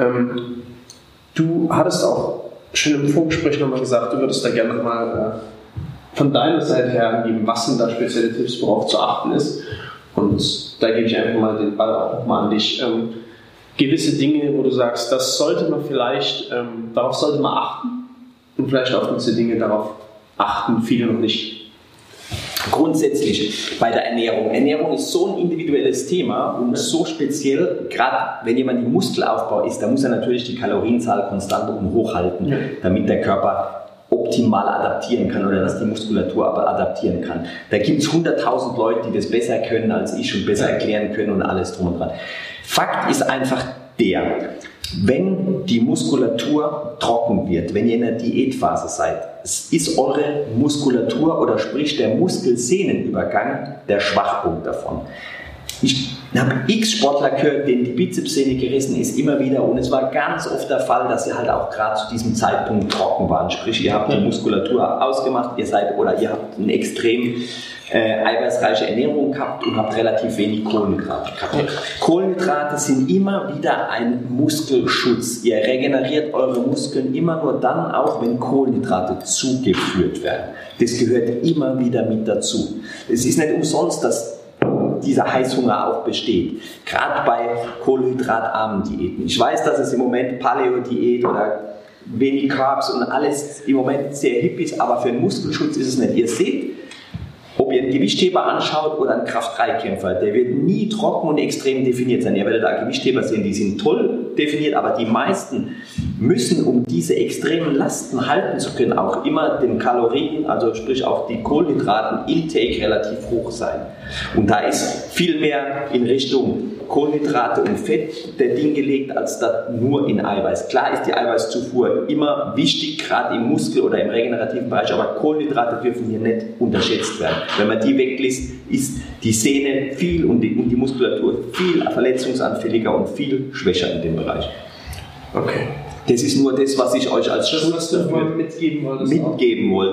S2: Du hattest auch schon im Vorgespräch nochmal gesagt, du würdest da gerne nochmal von deiner Seite her angeben, was sind da spezielle Tipps, worauf zu achten ist, und da gebe ich einfach mal den Ball auch nochmal an dich. Gewisse Dinge, wo du sagst, das sollte man vielleicht, darauf sollte man achten und vielleicht auch gewisse Dinge, darauf achten viele noch nicht.
S3: Grundsätzlich bei der Ernährung. Ernährung ist so ein individuelles Thema und so speziell, gerade wenn jemand im Muskelaufbau ist, da muss er natürlich die Kalorienzahl konstant und hochhalten, damit der Körper optimal adaptieren kann oder dass die Muskulatur aber adaptieren kann. Da gibt es 100.000 Leute, die das besser können als ich und besser erklären können und alles drum und dran. Fakt ist einfach wenn die Muskulatur trocken wird, wenn ihr in der Diätphase seid, ist eure Muskulatur oder sprich der Muskelsehnenübergang der Schwachpunkt davon. Ich habe x Sportler gehört, denen die Bizepssehne gerissen ist, immer wieder, und es war ganz oft der Fall, dass sie halt auch gerade zu diesem Zeitpunkt trocken waren. Sprich, ihr habt die Muskulatur ausgemacht, ihr habt eine extrem eiweißreiche Ernährung gehabt und habt relativ wenig Kohlenhydrate gehabt. Kohlenhydrate sind immer wieder ein Muskelschutz. Ihr regeneriert eure Muskeln immer nur dann auch, wenn Kohlenhydrate zugeführt werden. Das gehört immer wieder mit dazu. Es ist nicht umsonst, dass dieser Heißhunger auch besteht. Gerade bei kohlenhydratarmen Diäten. Ich weiß, dass es im Moment Paleo-Diät oder wenig Carbs und alles im Moment sehr hip ist, aber für den Muskelschutz ist es nicht. Ihr seht, ob ihr einen Gewichtheber anschaut oder einen Kraft-3-Kämpfer, der wird nie trocken und extrem definiert sein. Ihr werdet da Gewichtheber sehen, die sind toll definiert, aber die meisten müssen, um diese extremen Lasten halten zu können, auch immer den Kalorien, also sprich auch die Kohlenhydraten-Intake relativ hoch sein. Und da ist viel mehr in Richtung Kohlenhydrate und Fett der Ding gelegt, als das nur in Eiweiß. Klar ist die Eiweißzufuhr immer wichtig, gerade im Muskel- oder im regenerativen Bereich, aber Kohlenhydrate dürfen hier nicht unterschätzt werden. Wenn man die weglässt, ist die Sehne viel und die Muskulatur viel verletzungsanfälliger und viel schwächer in dem Bereich.
S2: Okay.
S3: Das ist nur das, was ich euch als
S2: Schluss mitgeben wollte.
S3: Weil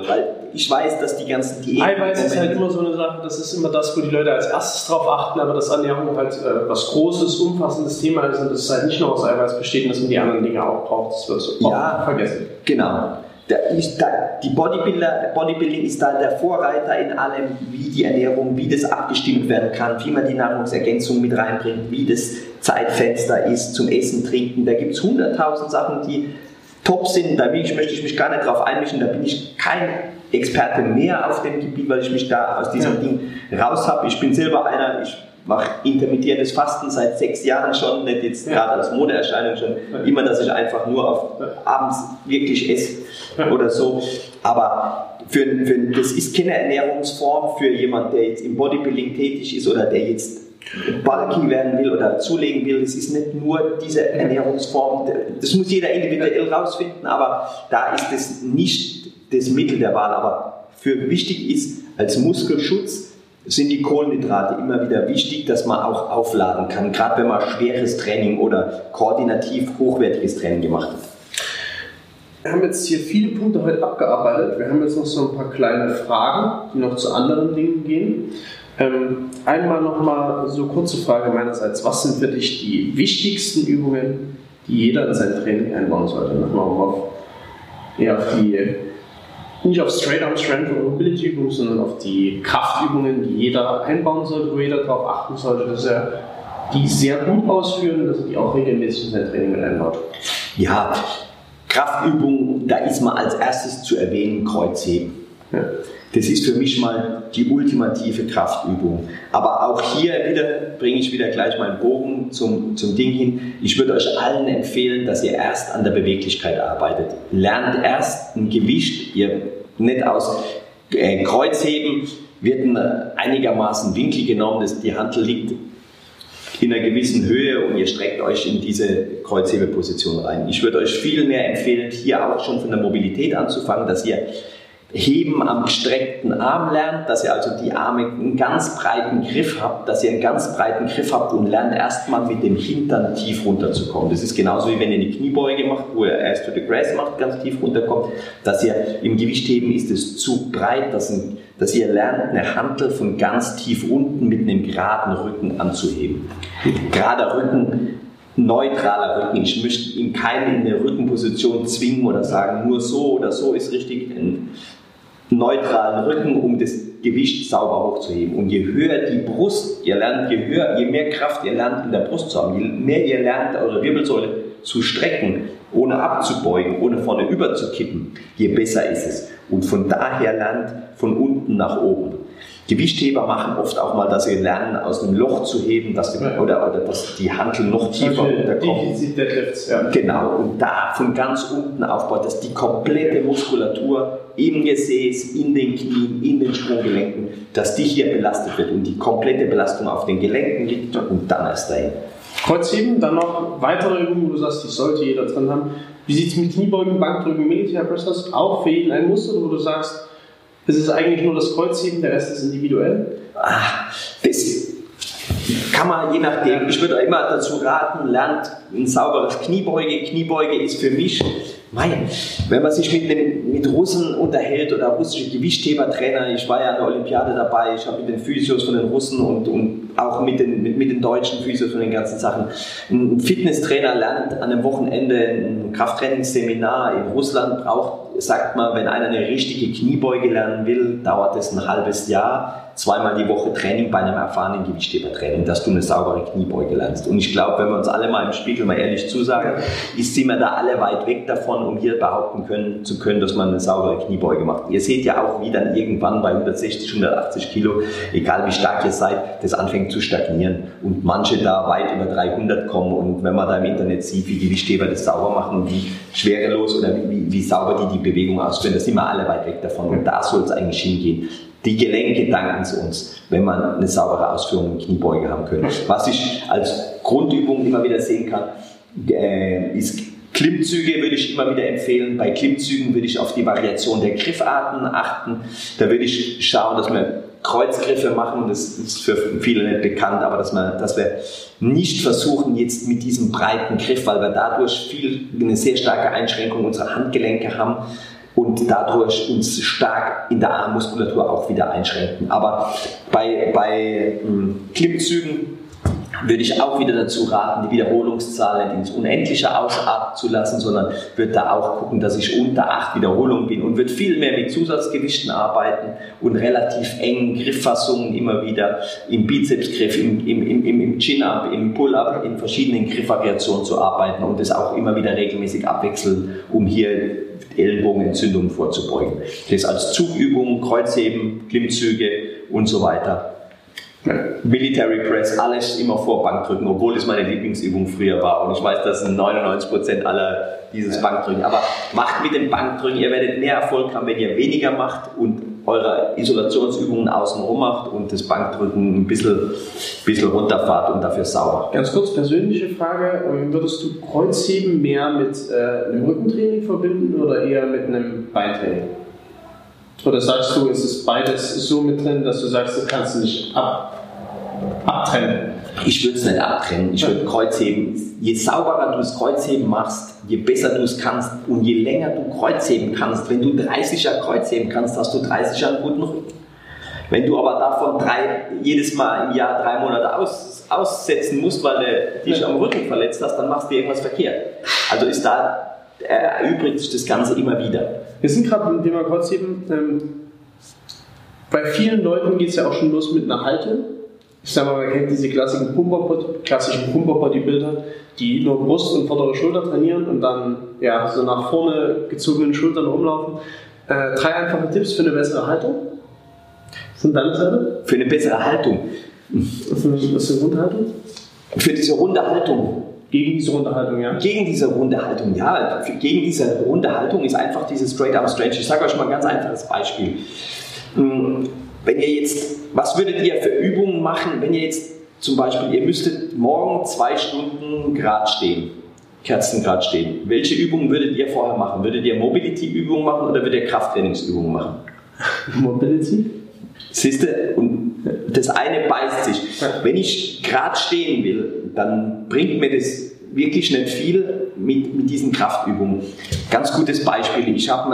S3: ich weiß, dass die ganzen Diäten...
S2: Eiweiß ist halt immer so eine Sache, das ist immer das, wo die Leute als erstes drauf achten, aber dass Ernährung halt was Großes, umfassendes Thema ist und das ist halt nicht nur aus Eiweiß besteht und dass man die anderen Dinge auch braucht, das wird so oft vergessen.
S3: Genau. Die Bodybuilding ist da der Vorreiter in allem, wie die Ernährung, wie das abgestimmt werden kann, wie man die Nahrungsergänzung mit reinbringt, wie das Zeitfenster ist zum Essen, Trinken. Da gibt es 100.000 Sachen, die top sind. Da möchte ich mich gar nicht drauf einmischen, da bin ich kein Experte mehr auf dem Gebiet, weil ich mich da aus diesem Ding raus habe. Ich bin selber einer, ich mache intermittierendes Fasten seit 6 Jahren schon, nicht jetzt gerade als Modeerscheinung schon, immer, dass ich einfach nur auf abends wirklich esse oder so. Aber das ist keine Ernährungsform für jemanden, der jetzt im Bodybuilding tätig ist oder der jetzt bulky werden will oder zulegen will. Das ist nicht nur diese Ernährungsform, das muss jeder individuell rausfinden, aber da ist das nicht das Mittel der Wahl. Aber für wichtig ist, als Muskelschutz sind die Kohlenhydrate immer wieder wichtig, dass man auch aufladen kann, gerade wenn man schweres Training oder koordinativ hochwertiges Training gemacht hat.
S2: Wir haben jetzt hier viele Punkte heute abgearbeitet. Wir haben jetzt noch so ein paar kleine Fragen, die noch zu anderen Dingen gehen. Einmal nochmal so kurze Frage meinerseits. Was sind für dich die wichtigsten Übungen, die jeder in sein Training einbauen sollte? Nochmal nicht auf Straight-Arm Strength oder Mobility Übungen, sondern auf die Kraftübungen, die jeder einbauen sollte, wo jeder darauf achten sollte, dass er die sehr gut ausführen und dass er die auch regelmäßig in sein Training mit einbaut.
S3: Ja, Kraftübungen, da ist mal als erstes zu erwähnen Kreuzheben. Ja. Das ist für mich mal die ultimative Kraftübung. Aber auch hier bringe ich wieder gleich meinen Bogen zum Ding hin. Ich würde euch allen empfehlen, dass ihr erst an der Beweglichkeit arbeitet. Lernt erst ein Gewicht, ihr nicht aus Kreuzheben wird einigermaßen Winkel genommen, die Hantel liegt in einer gewissen Höhe und ihr streckt euch in diese Kreuzhebeposition rein. Ich würde euch viel mehr empfehlen, hier auch schon von der Mobilität anzufangen, dass ihr Heben am gestreckten Arm lernt, dass ihr also die Arme einen ganz breiten Griff habt, und lernt erstmal mit dem Hintern tief runterzukommen. Das ist genauso wie wenn ihr eine Kniebeuge macht, wo ihr erst to the grass macht, ganz tief runterkommt, dass ihr im Gewichtheben ist es zu breit, dass ihr lernt, eine Hantel von ganz tief unten mit einem geraden Rücken anzuheben. Gerader Rücken, neutraler Rücken. Ich möchte ihn keinen in eine Rückenposition zwingen oder sagen, nur so oder so ist richtig. Einen neutralen Rücken, um das Gewicht sauber hochzuheben. Und je höher die Brust, je mehr Kraft ihr lernt in der Brust zu haben, je mehr ihr lernt, eure Wirbelsäule zu strecken, ohne abzubeugen, ohne vorne überzukippen, je besser ist es. Und von daher lernt von unten nach oben. Gewichtheber machen oft auch mal, dass sie lernen, aus einem Loch zu heben, oder dass die Hantel noch tiefer runterkommt. Genau, und da von ganz unten aufbaut, dass die komplette Muskulatur im Gesäß, in den Knien, in den Sprunggelenken, dass die hier belastet wird und die komplette Belastung auf den Gelenken liegt und dann erst dahin.
S2: Kreuzheben, dann noch weitere Übungen, wo du sagst, die sollte jeder drin haben. Wie sieht es mit Kniebeugen, Bankdrücken, Military Press aus? Auch für jeden ein Muster, wo du sagst, es ist eigentlich nur das Kreuzheben, der Rest ist individuell?
S3: Das kann man je nachdem, ich würde immer dazu raten, lernt ein sauberes Kniebeuge. Kniebeuge ist für mich, wenn man sich mit Russen unterhält oder russische Gewichthebertrainer, ich war ja an der Olympiade dabei, ich habe mit den Physios von den Russen und auch mit den deutschen Physios von den ganzen Sachen. Ein Fitnesstrainer lernt an einem Wochenende ein Krafttrainingsseminar in Russland, sagt man, wenn einer eine richtige Kniebeuge lernen will, dauert es ein halbes Jahr, 2-mal die Woche Training bei einem erfahrenen Gewichthebertraining, dass du eine saubere Kniebeuge lernst. Und ich glaube, wenn wir uns alle mal im Spiegel mal ehrlich zusagen, sind wir da alle weit weg davon, um hier behaupten zu können, dass man eine saubere Kniebeuge macht. Ihr seht ja auch, wie dann irgendwann bei 160, 180 Kilo, egal wie stark ihr seid, das anfängt zu stagnieren und manche da weit über 300 kommen. Und wenn man da im Internet sieht, wie Gewichtheber das sauber machen und wie schwerelos oder wie sauber die Bewegung ausführen, da sind wir alle weit weg davon. Und da soll es eigentlich hingehen. Die Gelenke danken es uns, wenn man eine saubere Ausführung in Kniebeuge haben können. Was ich als Grundübung immer wieder sehen kann, ist Klimmzüge, würde ich immer wieder empfehlen. Bei Klimmzügen würde ich auf die Variation der Griffarten achten. Da würde ich schauen, dass wir Kreuzgriffe machen. Das ist für viele nicht bekannt, aber dass wir nicht versuchen, jetzt mit diesem breiten Griff, weil wir dadurch eine sehr starke Einschränkung unserer Handgelenke haben, und dadurch uns stark in der Armmuskulatur auch wieder einschränken. Aber bei Klimmzügen würde ich auch wieder dazu raten, die Wiederholungszahl nicht ins Unendliche ausarten zu lassen, sondern würde da auch gucken, dass ich unter 8 Wiederholungen bin und würde viel mehr mit Zusatzgewichten arbeiten und relativ engen Grifffassungen immer wieder im Bizepsgriff, im Chin-Up, im Pull-Up, in verschiedenen Griffvariationen zu arbeiten und das auch immer wieder regelmäßig abwechseln, um hier Ellenbogenentzündungen vorzubeugen. Das als Zugübungen, Kreuzheben, Klimmzüge und so weiter. Military Press, alles immer vor Bankdrücken, obwohl es meine Lieblingsübung früher war. Und ich weiß, dass 99% aller dieses Bankdrücken. Aber macht mit dem Bankdrücken, ihr werdet mehr Erfolg haben, wenn ihr weniger macht und eure Isolationsübungen außenrum macht und das Bankdrücken ein bisschen runterfahrt und dafür sauber.
S2: Ganz kurz persönliche Frage, würdest du Kreuzheben mehr mit einem Rückentraining verbinden oder eher mit einem Beintraining? Oder sagst du, ist es beides so mit drin, dass du sagst, das kannst du nicht abtrennen?
S3: Ich würde es nicht abtrennen. Ich würde Kreuzheben. Je sauberer du das Kreuzheben machst, je besser du es kannst und je länger du Kreuzheben kannst. Wenn du 30er Kreuzheben kannst, hast du 30er einen guten Rücken. Wenn du aber davon jedes Mal im Jahr 3 Monate aussetzen musst, weil du dich am Rücken verletzt hast, dann machst du irgendwas verkehrt. Also erübrigt sich das Ganze immer wieder.
S2: Wir sind gerade beim Thema Kreuzheben. Bei vielen Leuten geht es ja auch schon los mit einer Haltung. Ich sag mal, man kennt diese klassischen Pumper-Bodybuilder, die nur Brust und vordere Schulter trainieren und dann so nach vorne gezogenen Schultern rumlaufen. 3 einfache Tipps für eine bessere Haltung. Von deiner Seite?
S3: Für eine bessere Haltung?
S2: Was ist eine runde Haltung?
S3: Für diese runde Haltung.
S2: Gegen diese runde Haltung, ja?
S3: Gegen diese runde Haltung, ja. Gegen diese runde Haltung ist einfach diese Straight Arm Stretch. Ich sage euch mal ein ganz einfaches Beispiel. Wenn ihr jetzt, was würdet ihr für Übungen machen, wenn ihr jetzt zum Beispiel, ihr müsstet morgen 2 Stunden gerade stehen, Kerzengrad stehen. Welche Übungen würdet ihr vorher machen? Würdet ihr Mobility-Übungen machen oder würdet ihr Krafttrainingsübungen machen?
S2: Mobility?
S3: Siehst du? Und das eine beißt sich. Wenn ich gerade stehen will, dann bringt mir das wirklich nicht viel mit diesen Kraftübungen. Ganz gutes Beispiel. Ich habe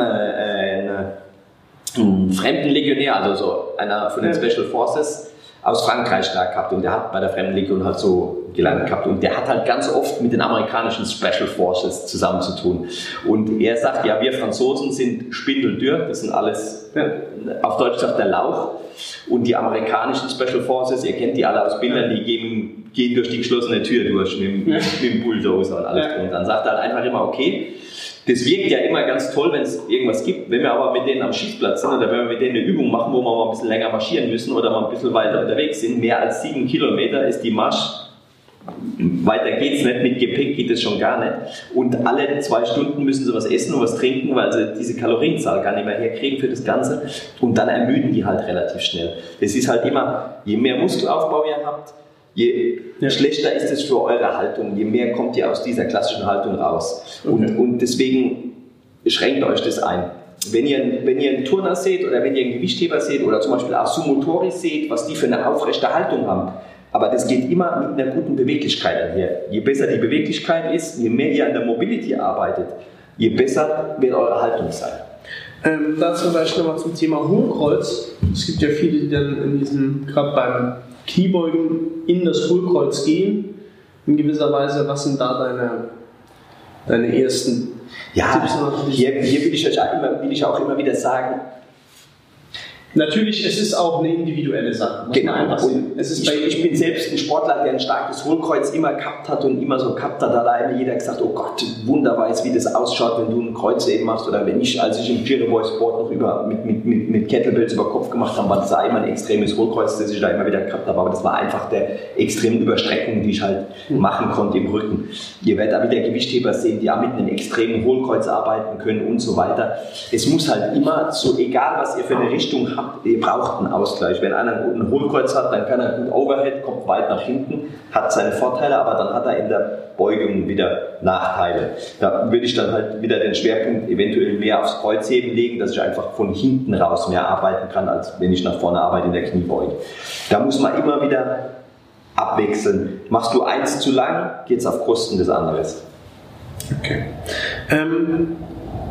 S3: einen Fremdenlegionär, also so einer von den Special Forces aus Frankreich da gehabt und der hat bei der Fremdenlegion halt so gelernt gehabt und der hat halt ganz oft mit den amerikanischen Special Forces zusammen zu tun und er sagt, ja, wir Franzosen sind spindeldürr, das sind alles, auf Deutsch sagt der Lauch und die amerikanischen Special Forces, ihr kennt die alle aus Bildern, die gehen durch die geschlossene Tür durch mit dem Bulldozer und alles drin. Dann sagt er halt einfach immer, okay, das wirkt ja immer ganz toll, wenn es irgendwas gibt. Wenn wir aber mit denen am Schießplatz sind oder wenn wir mit denen eine Übung machen, wo wir mal ein bisschen länger marschieren müssen oder mal ein bisschen weiter unterwegs sind, mehr als 7 Kilometer ist die Marsch. Weiter geht's nicht, mit Gepäck geht es schon gar nicht. Und alle 2 Stunden müssen sie was essen und was trinken, weil sie diese Kalorienzahl gar nicht mehr herkriegen für das Ganze. Und dann ermüden die halt relativ schnell. Es ist halt immer, je mehr Muskelaufbau ihr habt, je schlechter ist es für eure Haltung, je mehr kommt ihr aus dieser klassischen Haltung raus. Okay. Und deswegen schränkt euch das ein. Wenn ihr einen Turner seht oder wenn ihr einen Gewichtheber seht oder zum Beispiel auch Sumotori seht, was die für eine aufrechte Haltung haben, aber das geht immer mit einer guten Beweglichkeit einher. Je besser die Beweglichkeit ist, je mehr ihr an der Mobility arbeitet, je besser wird eure Haltung sein.
S2: Dazu vielleicht nochmal zum Thema Hohlkreuz. Es gibt ja viele, die dann gerade beim Kniebeugen in das Hohlkreuz gehen. In gewisser Weise, was sind da deine ersten Tipps?
S3: Hier will ich auch immer wieder sagen,
S2: natürlich, es ist auch eine individuelle Sache.
S3: Genau. Und ich bin selbst ein Sportler, der ein starkes Hohlkreuz immer gehabt hat und immer so gehabt hat. Da hat immer jeder gesagt, oh Gott, Wunder weiß, wie das ausschaut, wenn du ein Kreuz eben machst. Oder als ich im Giro Sport noch mit Kettlebells über Kopf gemacht habe, war das immer ein extremes Hohlkreuz, das ich da immer wieder gehabt habe. Aber das war einfach der extremen Überstreckung, die ich halt machen konnte im Rücken. Ihr werdet da wieder Gewichtheber sehen, die auch mit einem extremen Hohlkreuz arbeiten können und so weiter. Es muss halt immer so, egal was ihr für eine Richtung habt, ihr braucht einen Ausgleich. Wenn einer einen guten Hohlkreuz hat, dann kann er gut Overhead, kommt weit nach hinten, hat seine Vorteile, aber dann hat er in der Beugung wieder Nachteile. Da würde ich dann halt wieder den Schwerpunkt eventuell mehr aufs Kreuzheben legen, dass ich einfach von hinten raus mehr arbeiten kann, als wenn ich nach vorne arbeite in der Kniebeuge. Da muss man immer wieder abwechseln. Machst du eins zu lang, geht es auf Kosten des anderen.
S2: Okay.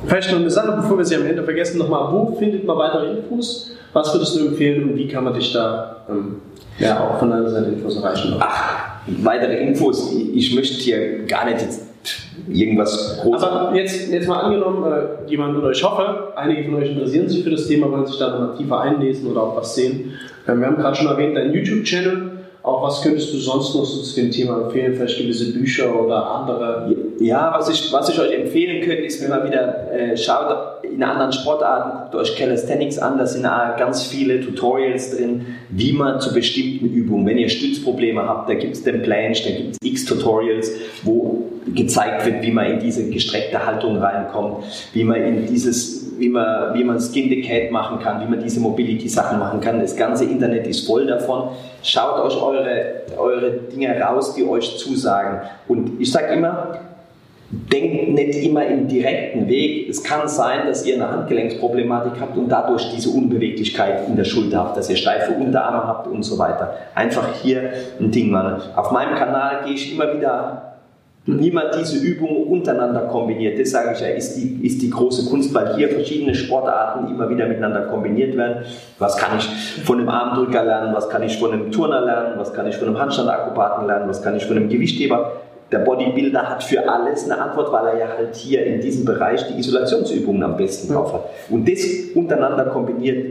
S2: Vielleicht noch eine Sache, bevor wir sie am Ende vergessen, nochmal, wo findet man weitere Infos? Was würdest du empfehlen und wie kann man dich da auch von deiner Seite Infos erreichen?
S3: Weitere Infos, ich möchte hier gar nicht jetzt irgendwas Großes.
S2: Aber jetzt mal angenommen, jemand oder ich hoffe, einige von euch interessieren sich für das Thema, wollen sich da nochmal tiefer einlesen oder auch was sehen. Wir haben gerade schon erwähnt, dein YouTube-Channel. Auch was könntest du sonst noch so zu dem Thema empfehlen? Vielleicht gewisse Bücher oder andere?
S3: Ja, was ich euch empfehlen könnte, ist, wenn man wieder schaut in anderen Sportarten, guckt euch Calisthenics an, da sind ganz viele Tutorials drin, wie man zu bestimmten Übungen, wenn ihr Stützprobleme habt, da gibt es den Planche, da gibt es x Tutorials, wo gezeigt wird, wie man in diese gestreckte Haltung reinkommt, wie man wie man Skin Decade machen kann, wie man diese Mobility-Sachen machen kann. Das ganze Internet ist voll davon. Schaut euch eure Dinge raus, die euch zusagen. Und ich sage immer, denkt nicht immer im direkten Weg. Es kann sein, dass ihr eine Handgelenksproblematik habt und dadurch diese Unbeweglichkeit in der Schulter habt, dass ihr steife Unterarme habt und so weiter. Einfach hier ein Ding machen. Auf meinem Kanal gehe ich immer wieder, wie man diese Übungen untereinander kombiniert. Das sage ich ja, ist die große Kunst, weil hier verschiedene Sportarten immer wieder miteinander kombiniert werden. Was kann ich von einem Armdrücker lernen, was kann ich von einem Turner lernen, was kann ich von einem Handstandakrobaten lernen, was kann ich von einem Gewichtheber. Der Bodybuilder hat für alles eine Antwort, weil er ja halt hier in diesem Bereich die Isolationsübungen am besten drauf hat. Und das untereinander kombiniert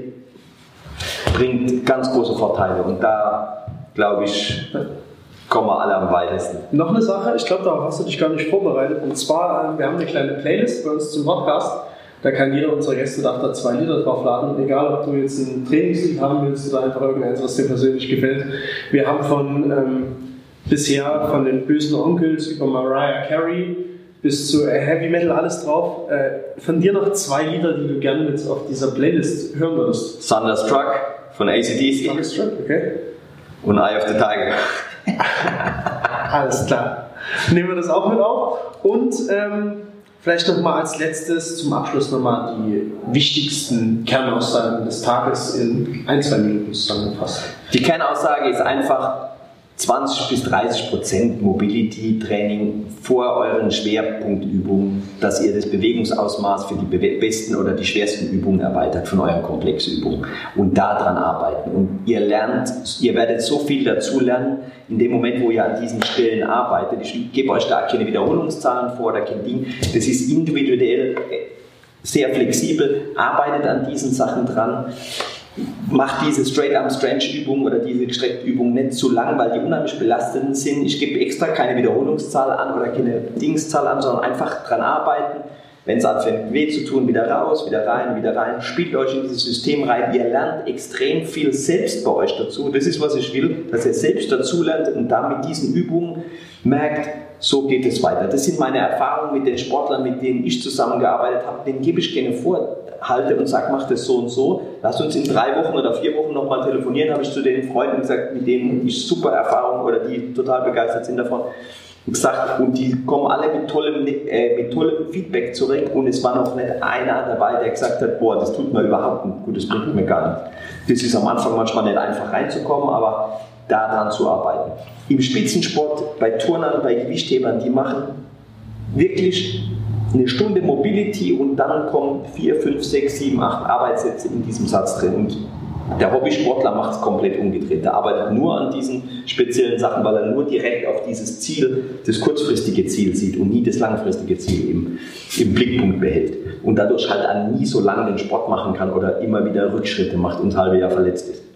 S3: bringt ganz große Vorteile. Und da, glaube ich, kommen wir alle am weitesten.
S2: Noch eine Sache, ich glaube, darauf hast du dich gar nicht vorbereitet. Und zwar, wir haben eine kleine Playlist bei uns zum Podcast. Da kann jeder unserer Gäste da 2 Lieder draufladen. Egal, ob du jetzt ein Trainingslied haben willst oder einfach irgendeins, was dir persönlich gefällt. Wir haben bisher von den bösen Onkels über Mariah Carey bis zu Heavy Metal alles drauf. Von dir noch 2 Lieder, die du gerne jetzt auf dieser Playlist hören würdest.
S3: Thunderstruck von AC/DC.
S2: Thunderstruck, okay.
S3: Und Eye of the Tiger.
S2: Alles klar. Nehmen wir das auch mit auf. Und vielleicht nochmal als letztes zum Abschluss nochmal die wichtigsten Kernaussagen des Tages in 1-2 Minuten zusammengefasst.
S3: Die Kernaussage ist einfach 20-30% Mobility-Training vor euren Schwerpunktübungen, dass ihr das Bewegungsausmaß für die besten oder die schwersten Übungen erweitert von euren Komplexübungen und daran arbeiten. Und ihr werdet so viel dazu lernen, in dem Moment, wo ihr an diesen Stellen arbeitet. Ich gebe euch da keine Wiederholungszahlen vor oder kein Ding. Das ist individuell sehr flexibel. Arbeitet an diesen Sachen dran. Macht diese Straight-Arm-Stretch-Übung oder diese gestreckte Übung nicht zu lang, weil die unheimlich belastend sind. Ich gebe extra keine Wiederholungszahl an oder keine Dingszahl an, sondern einfach dran arbeiten. Wenn es anfängt weh zu tun, wieder raus, wieder rein. Spielt euch in dieses System rein. Ihr lernt extrem viel selbst bei euch dazu. Das ist, was ich will, dass ihr selbst dazu lernt und dann mit diesen Übungen merkt, so geht es weiter. Das sind meine Erfahrungen mit den Sportlern, mit denen ich zusammengearbeitet habe. Denen gebe ich gerne Vorhalte und sage, mach das so und so. Lass uns in 3 Wochen oder 4 Wochen nochmal telefonieren, habe ich zu den Freunden gesagt, mit denen ich super Erfahrungen oder die total begeistert sind davon. Gesagt, und die kommen alle mit tollem Feedback zurück und es war noch nicht einer dabei, der gesagt hat, boah, das tut mir überhaupt nicht gut, das bringt mir gar nicht. Das ist am Anfang manchmal nicht einfach reinzukommen, aber daran zu arbeiten. Im Spitzensport, bei Turnern, bei Gewichthebern, die machen wirklich eine Stunde Mobility und dann kommen 4, 5, 6, 7, 8 Arbeitssätze in diesem Satz drin. Und der Hobbysportler macht es komplett umgedreht. Der arbeitet nur an diesen speziellen Sachen, weil er nur direkt auf dieses Ziel, das kurzfristige Ziel sieht und nie das langfristige Ziel im Blickpunkt behält. Und dadurch halt nie so lange den Sport machen kann oder immer wieder Rückschritte macht und ein halbes Jahr verletzt ist.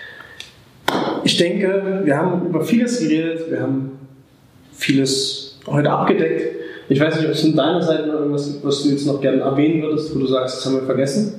S2: Ich denke, wir haben über vieles geredet, wir haben vieles heute abgedeckt. Ich weiß nicht, ob es von deiner Seite noch irgendwas gibt, was du jetzt noch gerne erwähnen würdest, wo du sagst, das haben wir vergessen.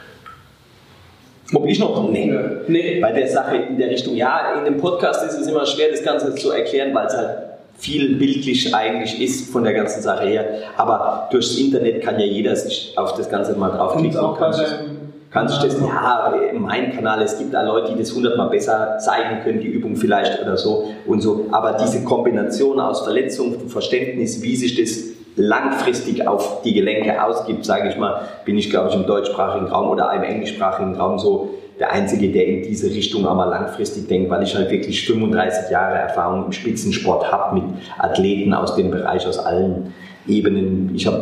S3: Ob ich noch? Nee. Bei der Sache in der Richtung, ja, in dem Podcast ist es immer schwer, das Ganze zu erklären, weil es halt viel bildlich eigentlich ist von der ganzen Sache her. Aber durchs Internet kann ja jeder sich auf das Ganze mal draufklicken. Und kann sich das, ja, mein Kanal, es gibt da Leute, die das 100-mal besser zeigen können, die Übung vielleicht oder so und so. Aber diese Kombination aus Verletzung und Verständnis, wie sich das langfristig auf die Gelenke ausgibt, sage ich mal, bin ich, glaube ich, im deutschsprachigen Raum oder im englischsprachigen Raum so der Einzige, der in diese Richtung einmal langfristig denkt, weil ich halt wirklich 35 Jahre Erfahrung im Spitzensport habe mit Athleten aus dem Bereich, aus allen Ebenen. Ich habe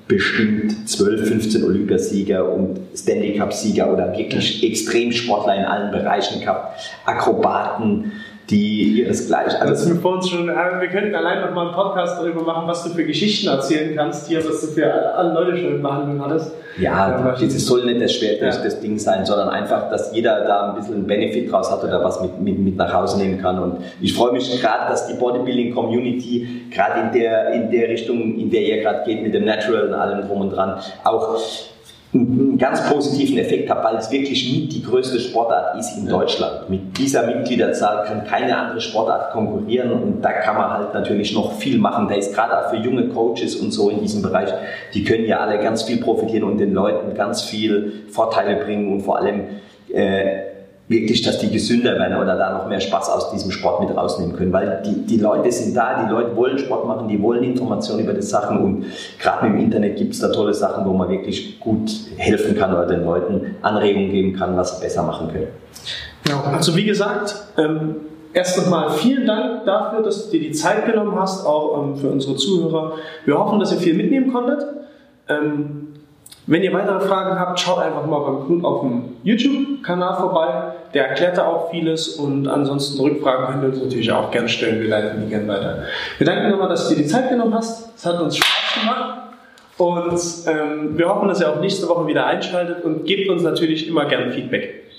S3: bestimmt 12, 15 Olympiasieger und Stanley Cup-Sieger oder wirklich Extremsportler in allen Bereichen gehabt, Akrobaten, die ihresgleichen.
S2: Also das ist mir vor uns schon, wir könnten allein noch mal einen Podcast darüber machen, was du für Geschichten erzählen kannst hier, was du für alle Leute schon in Behandlung hattest.
S3: Ja, das soll nicht das Ding sein, sondern einfach, dass jeder da ein bisschen einen Benefit draus hat oder was mit nach Hause nehmen kann. Und ich freue mich gerade, dass die Bodybuilding-Community gerade in der Richtung, in der ihr gerade geht, mit dem Natural und allem drum und dran, auch einen ganz positiven Effekt hat, weil es wirklich mit die größte Sportart ist in Deutschland. Mit dieser Mitgliederzahl kann keine andere Sportart konkurrieren und da kann man halt natürlich noch viel machen. Da ist gerade auch für junge Coaches und so in diesem Bereich, die können ja alle ganz viel profitieren und den Leuten ganz viel Vorteile bringen und vor allem wirklich, dass die gesünder werden oder da noch mehr Spaß aus diesem Sport mit rausnehmen können, weil die Leute sind da, die Leute wollen Sport machen, die wollen Informationen über die Sachen und gerade im Internet gibt es da tolle Sachen, wo man wirklich gut helfen kann oder den Leuten Anregungen geben kann, was sie besser machen können.
S2: Ja, also wie gesagt, erst nochmal vielen Dank dafür, dass du dir die Zeit genommen hast, auch für unsere Zuhörer. Wir hoffen, dass ihr viel mitnehmen konntet. Wenn ihr weitere Fragen habt, schaut einfach mal beim Knut auf dem YouTube-Kanal vorbei. Der erklärt da auch vieles und ansonsten Rückfragen könnt ihr uns natürlich auch gerne stellen. Wir leiten die gerne weiter. Wir danken nochmal, dass du dir die Zeit genommen hast. Es hat uns Spaß gemacht und wir hoffen, dass ihr auch nächste Woche wieder einschaltet und gebt uns natürlich immer gerne Feedback.